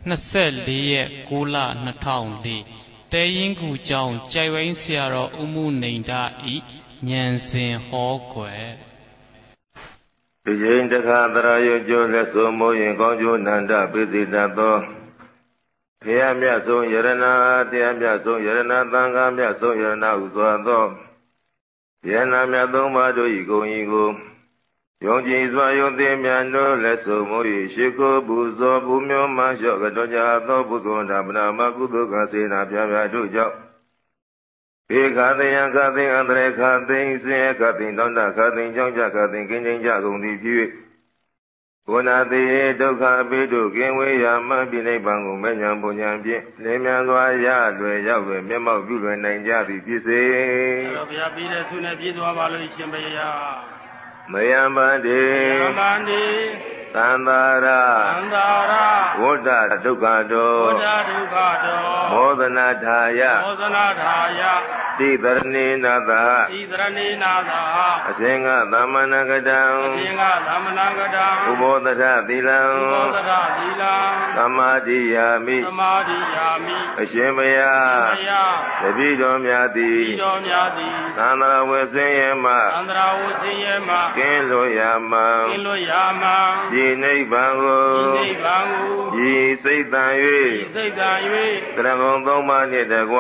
24ရက်6လ2004တဲရင်ကူကျောင်းကြိုက်ဝိုင်းဆရာတော်ဦးမှုနေဒဤဉာဏ်စဉ်ဟောကွယ်ဒီချိန်တခါသရယုကျိုးလက်ဆိုမိုးရင်ကောင်းကျိုးနန္ဒပိစိတသောဘုရားမြတ်ဆုံးယရဏတရားမြတ်ဆုံးယရဏသံဃာမြတ်ဆုံးယရဏဟုဆိုသောယရဏမြတ်သုံးပါးတို့၏ဂုဏ်ဤကိုယုံကြည်စွာယုံသိမြတ်တို့လက်ဆိုမိုး၏ရှိခိုးပူဇော်ပူမျိုးမှလျှော့ကြောကြသောပုဂ္ဂိုလ်ဓမ္မနာမကုသိုလ်ကစေနာပြပြတို့ကြောင့်ဘေခာသိယံခသိအန္တရေခသိစင်ခသိတောင်းတခသိကြောင့်ကြခသိကင်းချင်းကြကုန်သည်ဖြစ်၍ဘုနာတိဒုက္ခအပိတို့ကင်းဝေးရာမှပြိနိဗ္ဗာန်ကိုမဲ့ညာပုံညာဖြင့်လင်းမြန်စွာရလွယ်ရောက်လွယ်မျက်မှောက်ပြုလွယ်နိုင်ကြသည်ဖြစ်စေ။ဘုရားပြီးတဲ့ဆုနဲ့ပြည့်သွားပါလို့ရှင်ဘုရား။မယံပန္တိသန္တာရဝဋ္ဌဒုက္ခတောမောဒနာထာယတိတရဏိနာသအသင်္ဃသမ္မနာကတံဥဘောဓသီလံသမာဓိယာမိအရှင်ဘုရားတပည့်တော်များသည်သန္တာဝေဆင်းရဲမှကင်းလို့ရမှဒီနိဗ္ဗာန်ကိုဤစိတ်တန်၍တရဏဂုံသုံးပါးနှင့်တကွ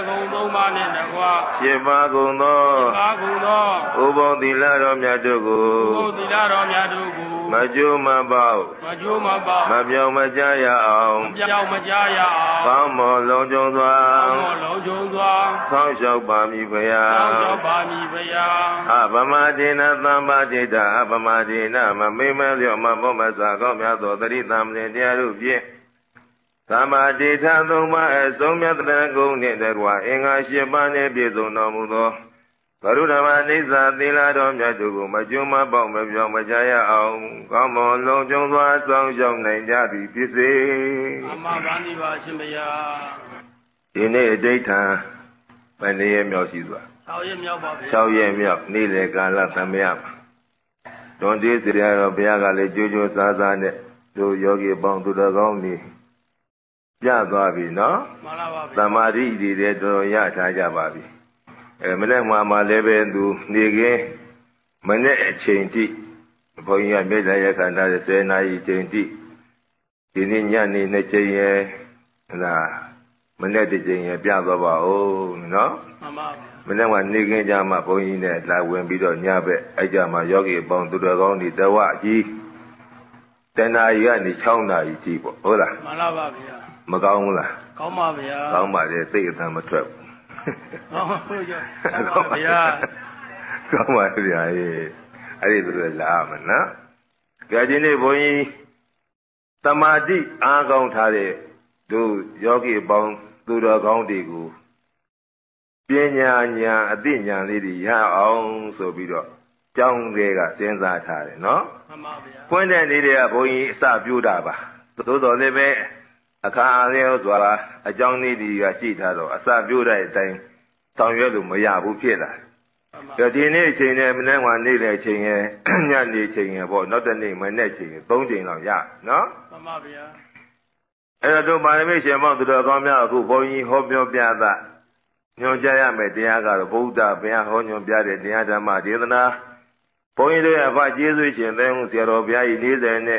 ရှင်းပါကုန်သောဥပုံသီလတော်မြတ်တို့ကိုမကြိုးမပေါက်မပြောင်းမကြရအောင်ကောင်းမွန်လုံးကျုံစွာဆောင်းလျှောက်ပါမည်ဘုရားအပမဒေနသမ္ပါဒိဋ္ဌအပမဒေနမမေမလျော့မဘောမစာကောင်းများသောသတိသမ္ပင်တရားတို့ဖြင့်သမ္မာဒိဋ္ဌသုံးပါးအဆုံးမြတ်တဲ့ဂုဏ်နှင့်တကွာအင်္ဂါ၈ပါးနှင့်ပြည့်စုံတော်မူသောဘုရုဓမ္မနိစ္စသီလတော်မြတ်တို့ကိုမကျွမ်းမပေါက်မပြောင်းမကြရအောင်ကောင်းမွန်လုံးကျုံစွာဆောင်ရောက်နိုင်ကြသည်ဖြစ်စေ။အမှန်ပါပါရှင်ဘုရား။ဒီနေ့အဋ္ဌံဘယ်နေ့မြောက်ရှိစွာ 6ရက်မြောက်ပါဗျာ 6ရက်မြောက်နေ့လေကာလသမယပါတွန်တေးစရာတော်ဘုရားကလည်းကြိုးကြိုးစားစားနဲ့တို့ယောဂီပေါင်းသူတော်ကောင်းတွေပြသွားပြီနော်မှန်ပါပါသမာဓိတွေတော်တော်ရထားကြပါပြီမနေ့မှလည်းပဲသူနေခင်းမနေ့အချိန်ထိဘုန်းကြီးကမြေလာရခန္ဓာ10နာရီချိန်ထိဒီနေ့ညနေ2ချိန်ရယ်ဒါမနေ့တစ်ချိန်ရယ်ပြသွားပါဦးနော်မှန်ပါမနေ့ကနေခင်းကြမှာဘုန်းကြီးနဲ့လာဝင်ပြီးတော့ညဘက်အဲ့ကြမှာယောဂီအပေါင်းသူတော်ကောင်းတွေတဝကြီးတဏှာကြီးကနေ6နာရီကြီးပေါ့ဟုတ်လားမှန်ပါပါဗျာမကောင်းဘူးလားကောင်းပါဗျာကောင်းပါလေသိအသံမထွက်ဘူးဟုတ်ပါဗျာကောင်းပါဗျာအဲ့ဒီလိုလာမယ်နော်ကြဒီနေ့ဘုန်းကြီးတမာတိအားကောင်းထားတဲ့တို့ယောဂီအပေါင်းသူတော်ကောင်းတွေကိုပညာဉာဏ်အသိဉာဏ်လေးတွေရအောင်ဆိုပြီးတော့ကျောင်းတွေကစဉ်းစားထားတယ်နော်မှန်ပါဗျာပွင့်တဲ့နေ့တွေကဘုန်းကြီးအစပြိုးတာပါသို့တော်လည်းပဲအခါအားလျော်စွာအကြောင်းလေးတွေကရှိထားတော့အစပြိုးတဲ့အတိုင်းဆောင်ရွက်လို့မရဘူးဖြစ်လာတယ်ဒီနေ့အချိန်နဲ့မနေ့ကနေ့တဲ့အချိန်ရဲ့ညနေအချိန်ရဲ့ပေါ့နောက်တစ်နေ့မနေ့အချိန်3ချိန်လောက်ရနော်မှန်ပါဗျာအဲ့တော့ပါရမီရှင်မောသူတော်ကောင်းများအခုဘုန်းကြီးဟောပြောပြတာညွှန်ကြားရမယ်တရားကတော့ဗုဒ္ဓဘုရားဟောညွှန်ပြတဲ့တရားဓမ္မဒေသနာဘုန်းကြီးတို့ရဲ့အဖကျေးဇူးရှင်သင်္ဟုဆရာတော်ဘုရားကြီး40နဲ့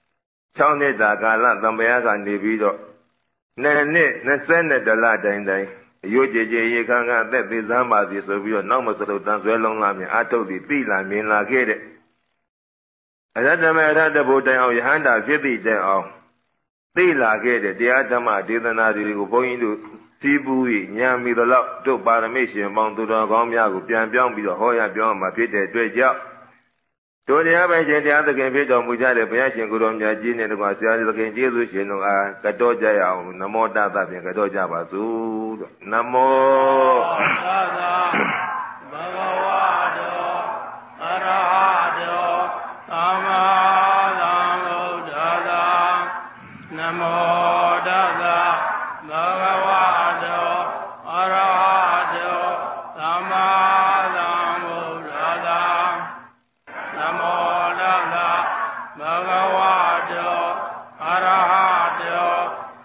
6နှစ်တာကာလသံဃာကနေပြီးတော့နှစ်22လတိုင်အယုတ်ကြည်ကြည်ရေခံကအသက်သေးစမ်းပါစီဆိုပြီးတော့နောက်မစလို့တန်ဆွဲလုံးလာမြင်အထုတ်ပြီးသိလာမြင်လာခဲ့တဲ့အရတ္တမေရတ္တဘုတိုင်အောင်ယဟန္တာဖြစ်သည့်တိုင်အောင်သိလာခဲ့တဲ့တရားဓမ္မဒေသနာတွေကိုဘုန်းကြီးတို့စီးပူး၍ဉာဏ်မီသလောက်တို့ပါရမီရှင်ပေါင်းသူတော်ကောင်းများကိုပြန်ပြောင်းပြီးတော့ဟောရပြောင်းမှာဖြစ်တဲ့အတွက်ကြောင့်တို့တရားပိုင်ရှင်တရားသခင်ဖြစ်တော်မူကြတဲ့ဘုရားရှင်ကိုယ်တော်မြတ်ကြီးနဲ့တကွာဆရာသခင်ကျေးဇူးရှင်တို့အားကတော်ကြရအောင်နမောတသဖြင့်ကတော်ကြပါစို့လို့နမောတသဘဂဝါတောအရဟတောသမ္မာသမ္ဗုဒ္ဓါနမောတသဘဂဝါတောအရဟတောသမ္မာသမ္ဗုဒ္ဓါနမောတသဘဂဝါတောအရဟတော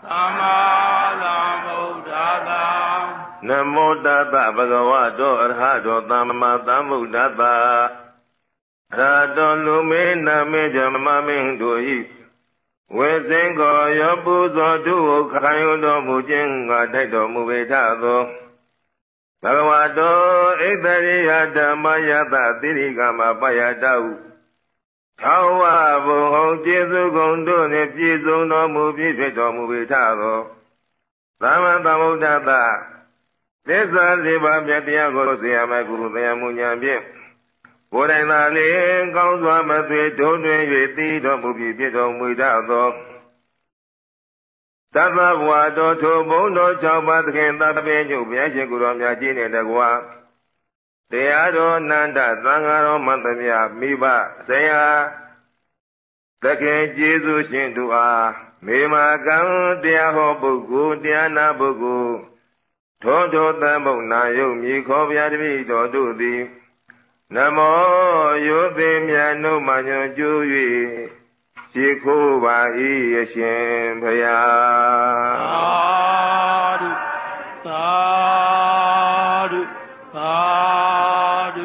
Namo Tassa Bhagavato Arahato Samma Sambuddhassa Arahato Lume Name Jammamin Doi Wesengo Yopuzo Duo Kayodo Mujinga Taito Mubetazo Bhagavato Ekariya Dhammayata Tirikama Payatau Tawa Boho Jesu Gondo Ne Piso No Mubi Peto Mubetazo Sama Sambuddhassa Desa Siva Pyatiyago Siyama Guru Sayamunya Pye Bodhainale Kauswa Matwe Dodwe Yeti Do Mubi Peto Mubetazo Tassa Bhuvato Thobondo Chaupathkin Tapenyu Pyashin Guru Myaji Ne Dagwa Teyado Nanda Sangaro Mantamya Miba Saya Takin Jesu Shindua Mima Gang Tiyaho Bugu Tiyana Bugu Thoto Tambo Nayo Mikho Vyadvi Dodudi Namo Yothi Myanu Manyo Juyi Shikho Vahi Yashin Phaya Sadhu Sadhu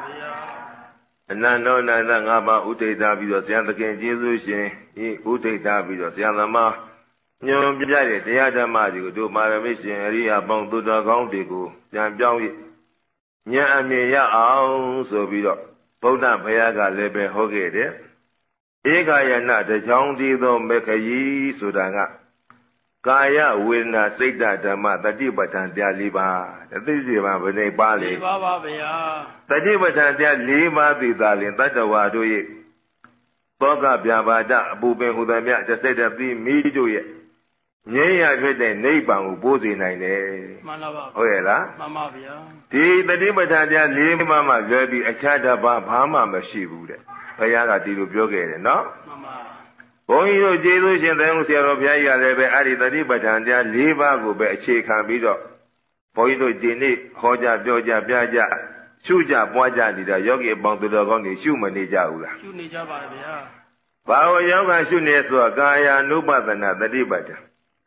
Anando Nanda Ngapa Uttaita Bido Syantakin Jesu Shin Uttaita Bido Syantama Nyom Pyade Teyadhamma Digo Maramishin Ariya Bang Buddha Kaung Digo Jan Pyang Yi Nyan Amye Ya Aung So Bido Buddha Bhayaga Lebe Hoge De Ekayana Tachang Dido Mekhayi Sudanga Kaya Vedana Saita Dhamma Tatipatthana Tya Liba Tatipatthana Bane Pali Tatipatthana Tya Liba Tidalin Tattva Doye Toka Pyabada Apupen Hudamya Jaseta Pi Mijo Ye Nyaya Vete Neipan Uposi Naine Hoyela Ti Tatipatthana Tya Liba Ma Gabi Achada Bhama Mashibude Bhayaga Tilu Pyoge No Bhongi Jesu Shin Thayu Sayadaw Bhaya Lebe Adi Tatipatthana Tya Liba Ko Be Achekan Bido Bhongi Jini Hoja Pyoja Pyaja Shuja Pwaja Nida Yogi Bang Tudo Kaung Shu Mani Jaula Shu Ni Ja Ba Bhaya Bawo Yoga Shu Ne So Kaya Nupathana Tatipatthana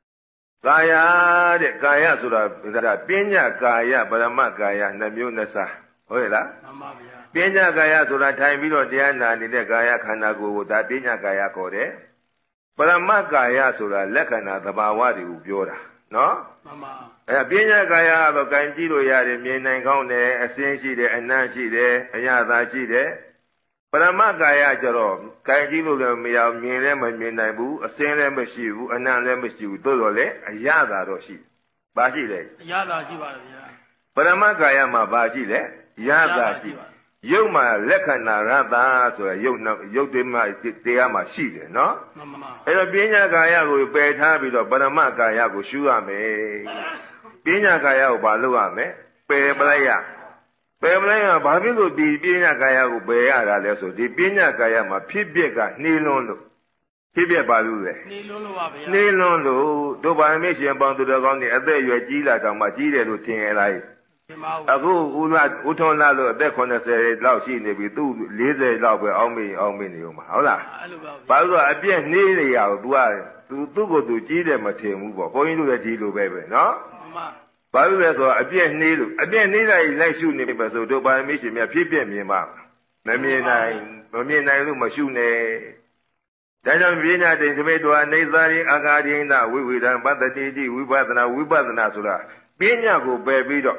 Kaya De Kaya Sura Pinya Kaya Parama Kaya Namyo Nasa Hoyela Pinya Kaya Sura Thai Bido Dhyana Nide Kaya Khanda Ko Da Pinya Kaya Kode Parama Kaya Sura Lakhana Thabawa Diku Pyoda No Pinya Kaya Do Kanji Lo Yade Myin Nain Kaung Ne Asin Shi De Anan Shi De Ayatha Shi De Parama Kaya Jaro Kanji Lo Le Mya Myin Le Ma Myin Nain Bu Asin Le Ma Shi Bu Anan Le Ma Shi Bu Todo Le Ayatha Do Shi Ba Shi Le Ayatha Shi Ba Bhaya Parama Kaya Ma Ba Shi Le Ayatha Shi Yog Ma Lakhana Ratha So Yog De Ma Teya Ma Shi De No Pinya Kaya Ko Pe Tha Bido Parama Kaya Ko Shu Yame Pinya Kaya Ko Ba Lou Yame Pe Palaya Pe Palaya Ba Phit Lo Di Pinya Kaya Ko Pe Yada Le So Di Pinya Kaya Ma Phit Pyet Ka Ni Lon Lo Phit Pyet Ba Lu Le Ni Lon Lo Ba Bhaya Ni Lon Lo Do Ba Me Shin Bang Tudo Kaung Ni Athet Yue Ji La Taung Ma Jiတယ်Lo Thin Ye Lai Aku Uthon La Lo Athet 80 လောက်Shi Ne Bi Tu 40 လောက်Be Aung Me Ne Yo Maဟုတ်လားBa Lo A Pyet Ni Ne Ya Ko Tu Ko Tu Jiတယ်Ma Thin Bu Po Bhong Yi Lo Le Ji Lo Be No Ba Lo Le So A Pyet Ni Lo A Pyet Ni Lai Lai Shu Ne Be So Do Ba Me Shin Mya Phit Pyet Myin Ma Ma Myin Nain Lo Ma Shu Ne Da Jaung Pinya Tin Thame Twa Naisari Akadina Vivedana Pathati Ti Vipassana Soda Pinya Ko Pe Bido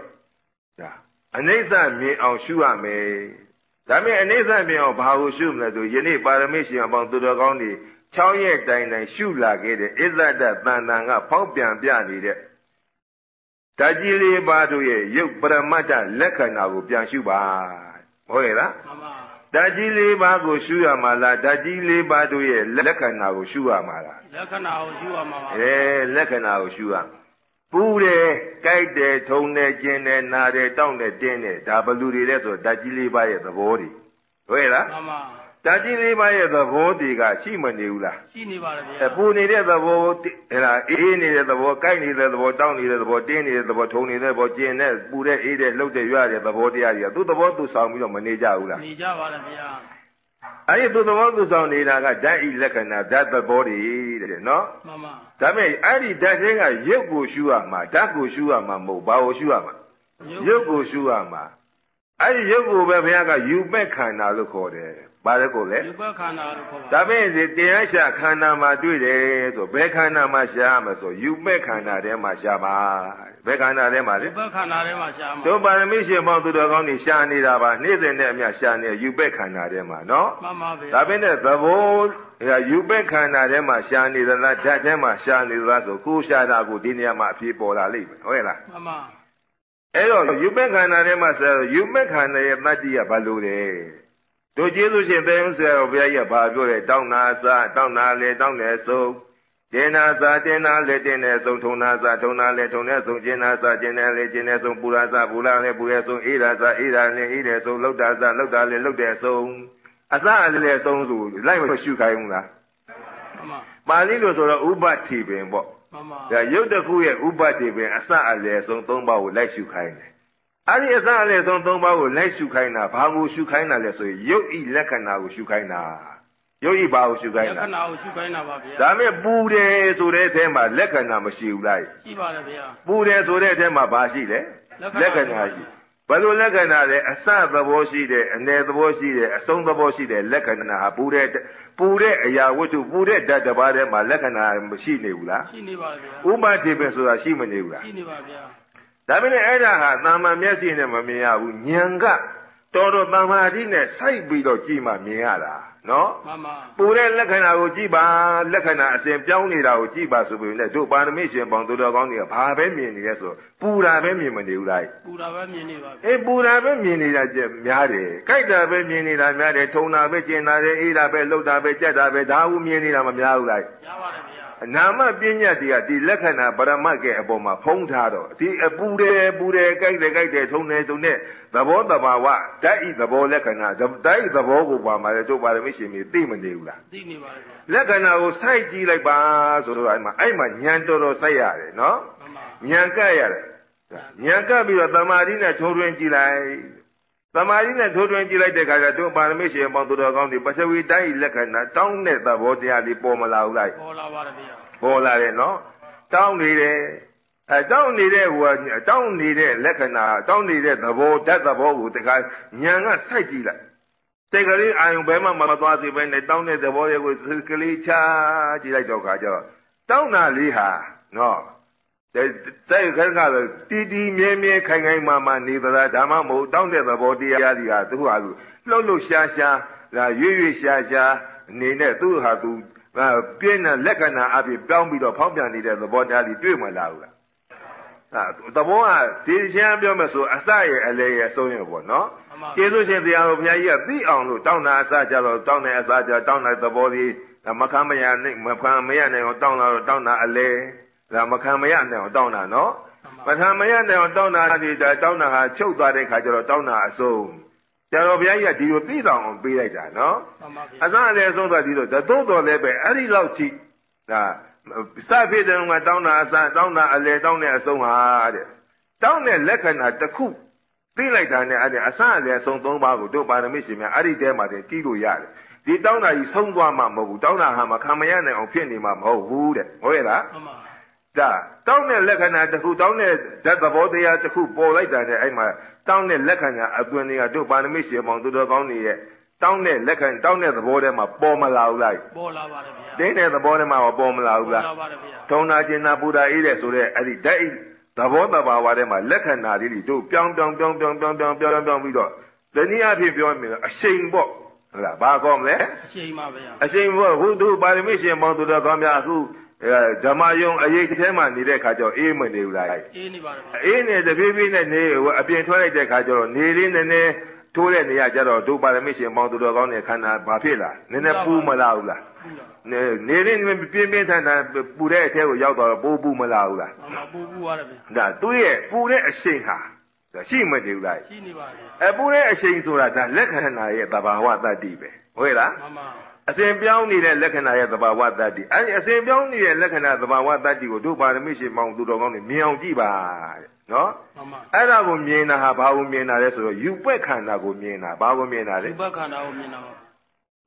Anisa Myin Aung Shu Yame Da Me Anisa Myin Aung Ba Ko Shu Mle So Yini Parami Shin Bang Tudo Kaung Ni 6 ရက်တိုင်တိုင်ရှုလာခဲ့တဲ့အစ္ဆဒတန်တန်ကဖောက်ပြန်ပြနေတဲ့ဓာတ်ကြီးလေးပါတို့ရဲ့ရုပ်ပရမတ္တလက္ခဏာကိုပြန်ရှုပါဟုတ်ရဲ့လားမှန်ပါဓာတ်ကြီးလေးပါကိုရှုရမှာလားဓာတ်ကြီးလေးပါတို့ရဲ့လက္ခဏာကိုရှုရမှာလားလက္ခဏာကိုရှုရမှာပါလက္ခဏာကိုရှုရပူတယ်ကြိုက်တယ်ထုံတယ်ကျင်တယ်နာတယ်တောင့်တယ်တင်းတယ်ဒါဘလူတွေလဲဆိုဓာတ်ကြီးလေးပါရဲ့သဘောတွေဟုတ်ရဲ့လားမှန်ပါဓာတ်ကြီးလေးပါးရဲ့သဘောတွေကရှိမနေဘူးလားရှိနေပါတယ်ဗျာပူနေတဲ့သဘောဟဲ့လားအေးနေတဲ့သဘောကြိုက်နေတဲ့သဘောတောင်းနေတဲ့သဘောတင်းနေတဲ့သဘောထုံနေတဲ့သဘောကျင်တဲ့ပူတဲ့အေးတဲ့လှုပ်တဲ့ရွရတဲ့သဘောတရားတွေကသူ့သဘောသူဆောင်ပြီးတော့မနေကြဘူးလားနေကြပါလားဗျာအဲ့ဒီသူသဘောသူဆောင်နေတာကဓာတ်ဤလက္ခဏာဓာတ်သဘောတွေတဲ့နော်မှန်ပါဒါပေမဲ့အဲ့ဒီဓာတ်တွေကရုပ်ကိုရှုရမှာဓာတ်ကိုရှုရမှာမဟုတ်ဘာကိုရှုရမှာရုပ်ကိုရှုရမှာအဲ့ဒီရုပ်ကိုပဲဘုရားကယူပက်ခန္ဓာလို့ခေါ်တယ်ဘာလဲကိုလဲယူပက်ခန္ဓာလို့ခေါ်ပါဒါပေမဲ့တရားရှာခန္ဓာမှာတွေ့တယ်ဆိုဘယ်ခန္ဓာမှာရှာရမှာဆိုယူပက်ခန္ဓာထဲမှာရှာပါဘယ်ခန္ဓာထဲမှာလဲယူပက်ခန္ဓာထဲမှာရှာမှာတို့ပါရမီရှင်ပေါင်းသူတော်ကောင်းတွေရှာနေတာပါနေ့စဉ်နဲ့အမျှရှာနေယူပက်ခန္ဓာထဲမှာနော်မှန်ပါဗျာဒါပေမဲ့သဘောယူပက်ခန္ဓာထဲမှာရှာနေသလားဓာတ်ထဲမှာရှာနေသလားဆိုကိုယ်ရှာတာကိုဒီနေရာမှာအဖြစ်ပေါ်လာလိမ့်မယ်ဟုတ်ရဲ့လားမှန်ပါအဲ့တော့ယူပက်ခန္ဓာထဲမှာဆိုယူပက်ခန္ဓာရဲ့တတ္တိကဘာလို့လဲတို့ကျေးဇူးရှင်သေယုဆရာတော်ဘုရားကြီးကဘာပြောလဲတောင်းနာစာတောင်းနာလေတောင်းတယ်ဆုံးတင်နာစာတင်နာလေတင်တယ်ဆုံးထုံနာစာထုံနာလေထုံတယ်ဆုံးကျင်နာစာကျင်တယ်လေကျင်တယ်ဆုံးပူရာစာပူရာလေပူရဲဆုံးအေးရာစာအေးရာလေအေးတယ်ဆုံးလောက်တာစာလောက်တာလေလောက်တယ်ဆုံးအစအလေဆုံးဆိုလိုက်မရှုခိုင်းဘူးလားမှန်ပါပါဠိလိုဆိုတော့ဥပတိပင်ပေါ့မှန်ပါဒါရုပ်တစ်ခုရဲ့ဥပတိပင်အစအလေဆုံး၃ပါးကိုလိုက်ရှုခိုင်းတယ်အဲ့ဒီအစအလေဆုံး၃ပါးကိုလိုက်ရှုခိုင်းတာဘာကိုရှုခိုင်းတာလဲဆိုရင်ရုပ်ဤလက္ခဏာကိုရှုခိုင်းတာရုပ်ဤဘာကိုရှုခိုင်းတာလက္ခဏာကိုရှုခိုင်းတာပါဗျာဒါမဲ့ပူတယ်ဆိုတဲ့အထဲမှာလက္ခဏာမရှိဘူးလားရှိပါတယ်ဗျာပူတယ်ဆိုတဲ့အထဲမှာဘာရှိလဲလက္ခဏာရှိဘယ်လိုလက္ခဏာလဲအစသဘောရှိတယ်အနေသဘောရှိတယ်အဆုံးသဘောရှိတယ်လက္ခဏာဟာပူတဲ့အရာဝတ္ထုပူတဲ့ဓာတ်တစ်ပါးထဲမှာလက္ခဏာမရှိနေဘူးလားရှိနေပါဗျာဥပတိပင်ဆိုတာရှိမနေဘူးလားရှိနေပါဗျာဒါပေမဲ့အဲ့ဒါဟာသာမန်မျက်စိနဲ့မမြင်ရဘူးဉာဏ်ကတော်တော်သမာဓိနဲ့စိုက်ပြီးတော့ကြည့်မှမြင်ရတာနော်မှန်ပါပူတဲ့လက္ခဏာကိုကြည့်ပါလက္ခဏာအစဉ်ပြောင်းနေတာကိုကြည့်ပါဆိုပြီးနဲ့တို့ပါရမီရှင်ပေါင်းသူတော်ကောင်းတွေကဘာပဲမြင်နေလဲဆိုပူတာပဲမြင်မနေဘူးလားပူတာပဲမြင်နေပါအေးပူတာပဲမြင်နေတာကြများတယ်ကြိုက်တာပဲမြင်နေတာများတယ်ထုံတာပဲကျင်တာပဲအေးတာပဲလှုပ်တာပဲကြက်တာပဲဒါဟုမြင်နေတာမများဘူးလားများပါတယ်ဗျာနာမပညာတွေကဒီလက္ခဏာပရမတ်ရဲ့အပေါ်မှာဖုံးထားတော့ဒီအပူတယ်ကြိုက်တယ်ထုံတယ်ဆိုတဲ့သဘောတဘာဝဓာတ်ဤသဘောလက္ခဏာဓာတ်ဤသဘောကိုပါမှာလေတို့ပါရမီရှင်တွေသိမနေဘူးလားသိနေပါလေလက္ခဏာကိုစိုက်ကြည့်လိုက်ပါဆိုတော့အဲ့မှာဉာဏ်တော်စိုက်ရတယ်နော်ဉာဏ်ကပ်ရတယ်ဉာဏ်ကပ်ပြီးတော့တမာတိနဲ့ထိုးထွင်းကြည့်လိုက်တမာတိနဲ့ထိုးထွင်းကြည့်လိုက်တဲ့အခါကျတို့ပါရမီရှင်ပေါင်းသူတော်ကောင်းတွေပထဝီတိုင်းဤလက္ခဏာတောင်းတဲ့သဘောတရားလေးပေါ်မလာဘူးလားပေါ်လာပါတယ်ဗျာပေါ်လာတယ်နော်တောင်းနေတယ်တောင်းနေတဲ့တောင်းနေတဲ့လက္ခဏာတောင်းနေတဲ့သဘောဓာတ်သဘောကိုတခါဉာဏ်ကစိုက်ကြည့်လိုက်စိတ်ကလေးအာယုံဘဲမှမသွားစေဘဲနဲ့တောင်းတဲ့သဘောတွေကိုစိတ်ကလေးချကြည့်လိုက်တော့ခါကျတော့တောင်းတာလေးဟာနော်စိတ်ခက်ကတော့တီမြဲမြဲခိုင်ခိုင်မာမာနေသလားဒါမှမဟုတ်တောင်းတဲ့သဘောတရားတွေဟာသူ့ဟာသူလှုပ်လှုပ်ရှားရှားဒါရွေ့ရှားရှားနေနဲ့သူ့ဟာသူပြင်းတဲ့လက္ခဏာအပြင်ပြောင်းပြီးတော့ဖောက်ပြန်နေတဲ့သဘောတရားတွေတွေ့မှလာဘူးလားသဘောကဒီရှင်းပြောမယ်ဆိုအစရဲ့အလေရဲ့အဆုံးရပေါ့နော်ကျေးဇူးရှင်တရားတော်ဘုရားကြီးကသိအောင်လို့တောင်းတာအစကြတော့တောင်းတဲ့အစကြတောင်းတဲ့သဘောလေးမခံမရနိုင်အောင်တောင်းတာတော့တောင်းတာအလေဒါမခံမရနိုင်အောင်တောင်းတာနော်မခံမရနိုင်အောင်တောင်းတာဒီတောင်းတာဟာချုပ်သွားတဲ့ခါကျတော့တောင်းတာအဆုံးဆရာတော်ဘုရားကြီးကဒီလိုသိတော်အောင်ပေးလိုက်တာနော်အစအလေအဆုံးသွားဒီလိုသို့တော်လည်းပဲအဲ့ဒီလောက်ကြည့်ဒါစဖြစ်တယ်ကတောင်းတာအစတောင်းတာအလေတောင်းတဲ့အဆုံးဟာတဲ့တောင်းတဲ့လက္ခဏာတစ်ခုသိလိုက်တာနဲ့အဲ့ဒီအစအလေအဆုံး၃ပါးကိုတို့ပါရမီရှင်များအဲ့ဒီတဲမှာတည်းကြည့်လို့ရတယ်ဒီတောင်းတာကြီးဆုံးသွားမှမဟုတ်ဘူးတောင်းတာဟာမခံမရနိုင်အောင်ဖြစ်နေမှမဟုတ်ဘူးတဲ့ဟုတ်ရဲ့လားဒါတောင်းတဲ့လက္ခဏာတစ်ခုတောင်းတဲ့ဓာတ်သဘောတရားတစ်ခုပေါ်လိုက်တာနဲ့အဲ့မှာတောင်းတဲ့လက္ခဏာအသွင်တွေကတို့ပါရမီရှင်ပေါင်းသူတော်ကောင်းတွေရဲ့တောင်းတဲ့လက္ခဏာတောင်းတဲ့သဘောထဲမှာပေါ်မလာဘူးလားပေါ်လာပါတယ်ဗျာတင်းတဲ့သဘောထဲမှာပေါ်မလာဘူးလားပေါ်လာပါတယ်ဗျာထုံနာကျင်နာပူတာအေးတဲ့ဆိုတဲ့အဲ့ဒီဓာတ်သဘောတဘာဝထဲမှာလက္ခဏာလေးတွေတို့ပြောင်းပြီးတော့တနည်းအားဖြင့်ပြောမယ်အရှိန်ပေါ့ဟုတ်လားဘာကောမလဲအရှိန်ပါဗျာအရှိန်ပေါ့ဟုတ်သူပါရမီရှင်ပေါင်းသူတော်ကောင်းများအခုဓမ္မယုံအရေးထဲမှာနေတဲ့ခါကျတော့အေးမနေဘူးလားအေးနေပါတယ်ဗျာအေးနေတဖြည်းဖြည်းနဲ့နေအပြင်ထွက်လိုက်တဲ့ခါကျတော့နေလေးနည်းနည်းထိုးတဲ့နေရာကျတော့တို့ပါရမီရှင်ပေါင်းသူတော်ကောင်းတဲ့ခန္ဓာဘာဖြစ်လားနည်းနည်းပူမလာဘူးလားနေရင်းပြင်းပြင်းထန်ထန်ပူတဲ့အထဲကိုရောက်တော့ပူမလာဘူးလားပူရတယ်ဗျဒါသူ့ရဲ့ပူတဲ့အရှိန်ဟာရှိမနေဘူးလားရှိနေပါတယ်ပူတဲ့အရှိန်ဆိုတာဒါလက္ခဏာရဲ့သဘာဝတတ္တိပဲဟုတ်လားမှန်ပါအစဉ်ပြောင်းနေတဲ့လက္ခဏာရဲ့သဘာဝတတ္တိအဲဒီအစဉ်ပြောင်းနေတဲ့လက္ခဏာသဘာဝတတ္တိကိုတို့ပါရမီရှင်ပေါင်းသူတော်ကောင်းတွေမြင်အောင်ကြည့်ပါတဲ့နော်မှန်ပါအဲ့ဒါကိုမြင်တာဟာဘာကိုမြင်တာလဲဆိုတော့ယူပက်ခန္ဓာကိုမြင်တာဘာကိုမြင်တာလဲယူပက်ခန္ဓာကိုမြင်တာပါ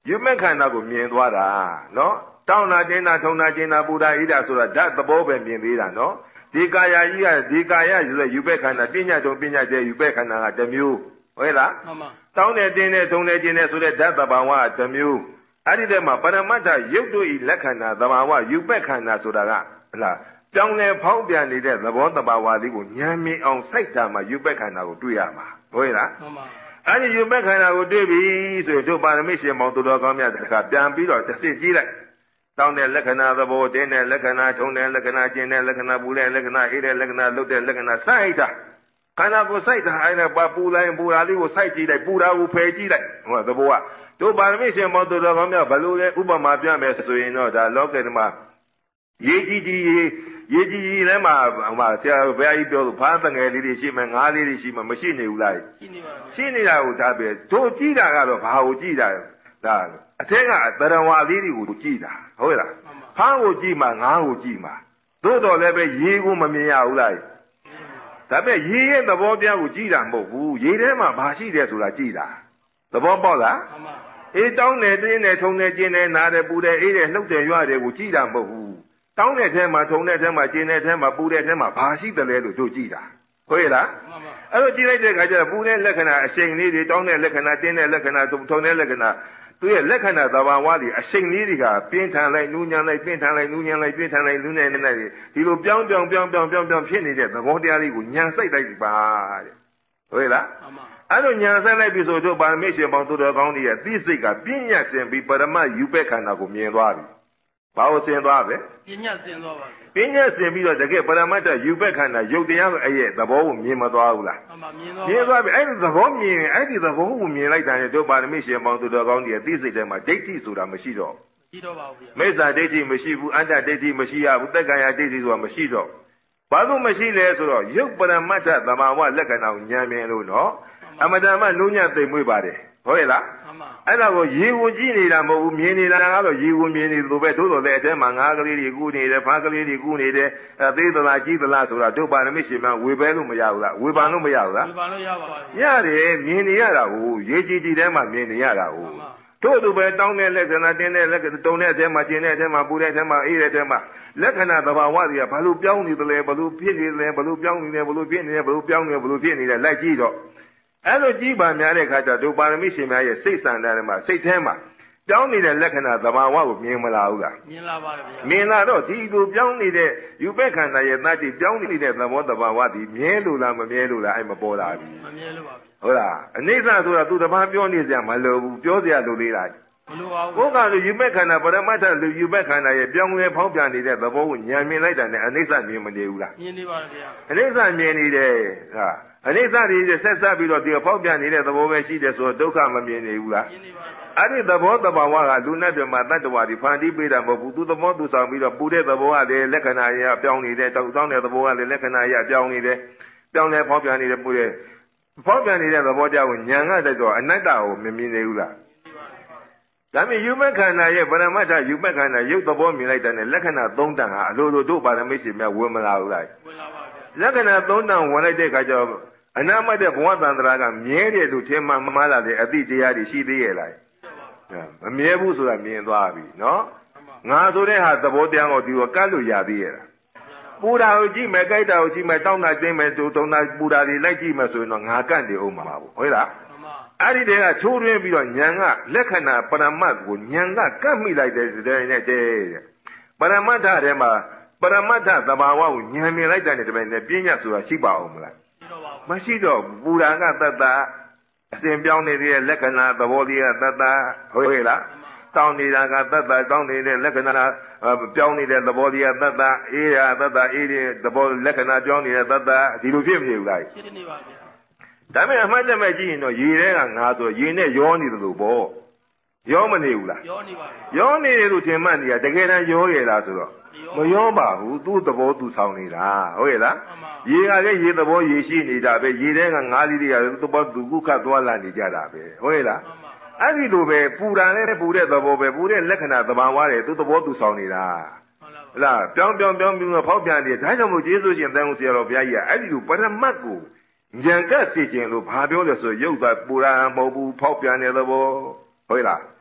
ယူမဲ့ခန္ဓာကိုမြင်သွားတာနော်တောင်းတာတင်းတာထုံတာကျင်းတာပူတာဣဒဆိုတာဓာတ်သဘောပဲမြင်သေးတာနော်ဒီကာယကြီးကဒီကာယဆိုတဲ့ယူမဲ့ခန္ဓာပညာတုံပညာတဲ့ယူမဲ့ခန္ဓာကတစ်မျိုးဟုတ်လားမှန်ပါတောင်းတဲ့တင်းတဲ့ထုံတဲ့ကျင်းတဲ့ဆိုတဲ့ဓာတ်သဘာဝကတစ်မျိုးအဲ့ဒီတည်းမှာပရမတ္ထရုပ်တို့ဤလက္ခဏာသဘာဝယူမဲ့ခန္ဓာဆိုတာကဟလားပြောင်းလဲဖောင်းပြန်နေတဲ့သဘောတဘာဝလေးကိုဉာဏ်မြင်အောင်စိုက်တာမှယူမဲ့ခန္ဓာကိုတွေ့ရမှာဟုတ်လားမှန်ပါအဲ့ဒီယူမဲ့ခန္ဓာကိုတွေ့ပြီဆိုရင်တို့ပါရမီရှင်မောင်သူတော်ကောင်းများတခါပြန်ပြီးတော့တစ်စစ်ကြည့်လိုက်တောင်းတဲ့လက္ခဏာသဘောတင်းတဲ့လက္ခဏာထုံတဲ့လက္ခဏာကျင်းတဲ့လက္ခဏာပူတဲ့လက္ခဏာအေးတဲ့လက္ခဏာလှုပ်တဲ့လက္ခဏာစိုက်တာခန္ဓာကိုစိုက်တာအဲ့ဒါပူလိုက်ပူတာလေးကိုစိုက်ကြည့်လိုက်ပူတာကိုဖယ်ကြည့်လိုက်ဟောသဘောကတို့ပါရမီရှင်မောင်သူတော်ကောင်းများဘယ်လိုလဲဥပမာပြမယ်ဆိုရင်တော့ဒါလောကဓမ္မရေးကြီးလဲမှာဆရာဘုရားကြီးပြောလို့ဖားတငယ်လေးတွေရှိမှငါးလေးတွေရှိမှမရှိနေဘူးလားရှိနေပါဘူးရှိနေတာကိုဒါပဲတို့ကြည့်တာကတော့ဘာကိုကြည့်တာဒါအထက်ကတရဝါလေးတွေကိုကြည့်တာဟုတ်လားဖားကိုကြည့်မှငါးကိုကြည့်မှသို့တော်လည်းပဲရေးကိုမမြင်ရဘူးလားဒါပေမဲ့ရေးရဲ့သဘောတရားကိုကြည့်တာမဟုတ်ဘူးရေးထဲမှာဘာရှိတယ်ဆိုတာကြည့်တာသဘောပေါက်လားအေးတောင်းတယ်တင်းတယ်ထုံတယ်ကျင်းတယ်နားတယ်ပူတယ်အေးတယ်နှုတ်တယ်ရွတယ်ကိုကြည့်တာမဟုတ်ဘူးတောင်းတဲ့ထဲမှာထုံတဲ့ထဲမှာကျင်းတဲ့ထဲမှာပူတဲ့ထဲမှာဘာရှိတယ်လဲလို့တို့ကြည့်တာဟုတ်ရဲ့လားအဲ့လိုကြည့်လိုက်တဲ့အခါကျတော့ပူတဲ့လက္ခဏာအရှိန်လေးတွေတောင်းတဲ့လက္ခဏာတင်းတဲ့လက္ခဏာထုံတဲ့လက္ခဏာသူရဲ့လက္ခဏာသဘာဝတွေအရှိန်လေးတွေကပြင်းထန်လိုက်နူးညံ့လိုက်ပြင်းထန်လိုက်နူးညံ့လိုက်ပြင်းထန်လိုက်နူးညံ့နေတယ်ဒီလိုပြောင်းဖြစ်နေတဲ့သဘောတရားလေးကိုညံစိုက်လိုက်ပါတဲ့ဟုတ်ရဲ့လားအဲ့လိုညံစိုက်လိုက်ပြီဆိုတော့ပါရမီရှင်ပေါင်းသူတော်ကောင်းတွေရဲ့သိစိတ်ကပြည့်ညတ်စင်ပြီးပရမတ်ယူပဲခန္ဓာကိုမြင်သွားပြီဘာလို့စင်သွားပဲပညာစင်သွားပါပြီပညာစင်ပြီးတော့တကယ်ပရမတ္ထယူပက္ခဏာယုတ်တရားအဲ့ရဲ့သဘောကိုမြင်မသွားဘူးလားမှန်ပါမြင်သွားပြီအဲ့ဒီသဘောမြင်အဲ့ဒီသဘောကိုမြင်လိုက်တာနဲ့တို့ပါရမီရှင်ပေါင်းသူတော်ကောင်းတွေသိစိတ်ထဲမှာဒိဋ္ဌိဆိုတာမရှိတော့မရှိတော့ပါဘူးဗျာမိစ္ဆာဒိဋ္ဌိမရှိဘူးအတ္တဒိဋ္ဌိမရှိရဘူးတက္ကရာဒိဋ္ဌိဆိုတာမရှိတော့ဘာလို့မရှိလဲဆိုတော့ယုတ်ပရမတ္ထသဘာဝလက္ခဏာကိုဉာဏ်မြင်လို့နော်အမတန်မှနုညံ့သိမ်မွေ့ပါတယ်ဟုတ်ရဲ့လားအဲ့ဒါကိုရေကိုကြည့်နေတာမဟုတ်ဘူးမြင်နေတာကတော့ရေကိုမြင်နေလို့ပဲသို့တော်လည်းအထဲမှာငါးကလေးတွေကူးနေတယ်ဖားကလေးတွေကူးနေတယ်သေးသလားကြီးသလားဆိုတာတို့ပါရမီရှင်မဝေပဲလို့မရဘူးလားဝေပန်လို့မရဘူးလားဝေပန်လို့ရပါပါဘူးရတယ်မြင်နေရတာကိုရေကြည်ကြည်ထဲမှာမြင်နေရတာကိုတို့သူပဲတောင်းတဲ့လက္ခဏာတင်းတဲ့လက္ခဏာတုံတဲ့အထဲမှာကျင်တဲ့အထဲမှာပူတဲ့အထဲမှာအေးတဲ့အထဲမှာလက္ခဏာသဘာဝတွေကဘာလို့ပြောင်းနေသလဲဘာလို့ဖြစ်နေလဲဘာလို့ပြောင်းနေလဲဘာလို့ဖြစ်နေလဲဘာလို့ပြောင်းနေလဲဘာလို့ဖြစ်နေလဲလိုက်ကြည့်တော့အဲ့လိုကြည့်ပါများတဲ့အခါကျတို့ပါရမီရှင်များရဲ့စိတ်ဆန္ဒထဲမှာစိတ်ထဲမှာပြောင်းနေတဲ့လက္ခဏာသဘာဝကိုမြင်မလာဘူးလားမြင်လာပါတယ်ဗျာမြင်လာတော့ဒီလိုပြောင်းနေတဲ့ယူပက္ခန္ဓာရဲ့တတိပြောင်းနေတဲ့သဘောသဘာဝဒီမြဲလို့လားမမြဲလို့လားအဲ့မပေါ်လာဘူးမမြဲလို့ပါဗျာဟုတ်လားအနိစ္စဆိုတာသူတပားပြောနေစရာမလိုဘူးပြောစရာလိုသေးလားမလိုပါဘူးဘုရားကယူပက္ခန္ဓာပရမတ္ထလူယူပက္ခန္ဓာရဲ့ပြောင်းလဲဖောက်ပြန်နေတဲ့သဘောကိုဉာဏ်မြင်လိုက်တာနဲ့အနိစ္စမြင်မနေဘူးလားမြင်နေပါတယ်ဗျာအနိစ္စမြင်နေတယ်ဟာအနိစ္စတွေဆက်ဆက်ပြီးတော့ဒီပေါက်ပြန်နေတဲ့သဘောပဲရှိတယ်ဆိုတော့ဒုက္ခမမြင်နေဘူးလားမြင်နေပါဘူးအဲ့ဒီသဘောတဘာဝကလူနဲ့ပြမတတ္တဝါတွေဖန်တီးပေးတာမဟုတ်ဘူးသူသဘောသူဆောင်ပြီးတော့ပူတဲ့သဘောကလည်းလက္ခဏာရပြောင်းနေတယ်တောက်ဆောင်တဲ့သဘောကလည်းလက္ခဏာရပြောင်းနေတယ်ပြောင်းလဲပေါက်ပြန်နေတယ်ပူတဲ့ပေါက်ပြန်နေတဲ့သဘောတရားကိုဉာဏ်ကတည်းကအနတ္တကိုမမြင်နေဘူးလားဒါပေမဲ့ယူမခန္ဓာရဲ့ပရမတ္ထယူမခန္ဓာရုပ်သဘောမြင်လိုက်တဲ့လက္ခဏာ၃တန်ဟာအလိုလိုတို့ပါရမီရှင်များဝင်မလာဘူးလားဝင်လာပါဗျာလက္ခဏာ၃တန်ဝင်လိုက်တဲ့အခါကျတော့အနာမတ်တဲ့ဘဝတန်ត្រာကမြဲတယ်လို့ထင်မှမမှားလာတဲ့အတိတရားတွေရှိသေးရဲ့လားမမြဲဘူးဆိုတာမြင်သွားပြီနော်ငါဆိုတဲ့ဟာသဘောတရားကိုဒီကကတ်လို့ရသေးရဲ့လားပူတာကိုကြည့်မယ်ကြိုက်တာကိုကြည့်မယ်တောင်းတာတင်းမယ်တုံတာပူတာတွေလိုက်ကြည့်မယ်ဆိုရင်တော့ငါကန့်တယ်အောင်မှာပေါ့ဟုတ်လားအဲ့ဒီတည်းကချိုးတွင်းပြီးတော့ဉာဏ်ကလက္ခဏာပရမတ်ကိုဉာဏ်ကကတ်မိလိုက်တဲ့တဲ့ပရမတ္ထထဲမှာပရမတ္ထသဘာဝကိုဉာဏ်မြင်လိုက်တဲ့တပည့်နဲ့ပြဉ္ညာဆိုတာရှိပါအောင်မလားမရှိတော့ပူရာကတတ္တအစဉ်ပြောင်းနေတဲ့လက္ခဏာသဘောလေးကတတ္တဟုတ်ရဲ့လားတောင်းနေတာကတတ္တတောင်းနေတဲ့လက္ခဏာပြောင်းနေတဲ့သဘောလေးကတတ္တအေးရတတ္တအေးတဲ့သဘောလက္ခဏာပြောင်းနေတဲ့တတ္တဒီလိုဖြစ်မနေဘူးလားဖြစ်နေပါဗျာဒါပေမဲ့အမှတ်တမဲ့ကြည့်ရင်တော့ရေထဲကငါဆိုရေနဲ့ရောနေတယ်လို့ပေါ့ရောမနေဘူးလားရောနေပါဘူးရောနေတယ်လို့ထင်မှတ်နေတာတကယ်တမ်းရောရလားဆိုတော့မရောပါဘူးသူ့သဘောသူဆောင်နေတာဟုတ်ရဲ့လားရေကလည်းရေသဘောရေရှိနေတာပဲရေထဲကငါးလေးတွေကသဘောသူကုခတ်သွားလာနေကြတာပဲဟုတ်ရဲ့လားအဲ့ဒီလိုပဲပူတာလည်းပူတဲ့သဘောပဲပူတဲ့လက္ခဏာသဘာဝတွေသူ့သဘောသူဆောင်နေတာဟုတ်လားပြောင်းပြီးဖောက်ပြန်နေဒါကြောင့်မို့ကျေးဇူးရှင်တန်ဦးဆရာတော်ဘုရားကြီးကအဲ့ဒီလိုပရမတ်ကိုဉာဏ်ကစေခြင်းလို့ဘာပြောလဲဆိုရုပ်သာပူရာမဟုတ်ဘူးဖောက်ပြန်တဲ့သဘောဟုတ်လား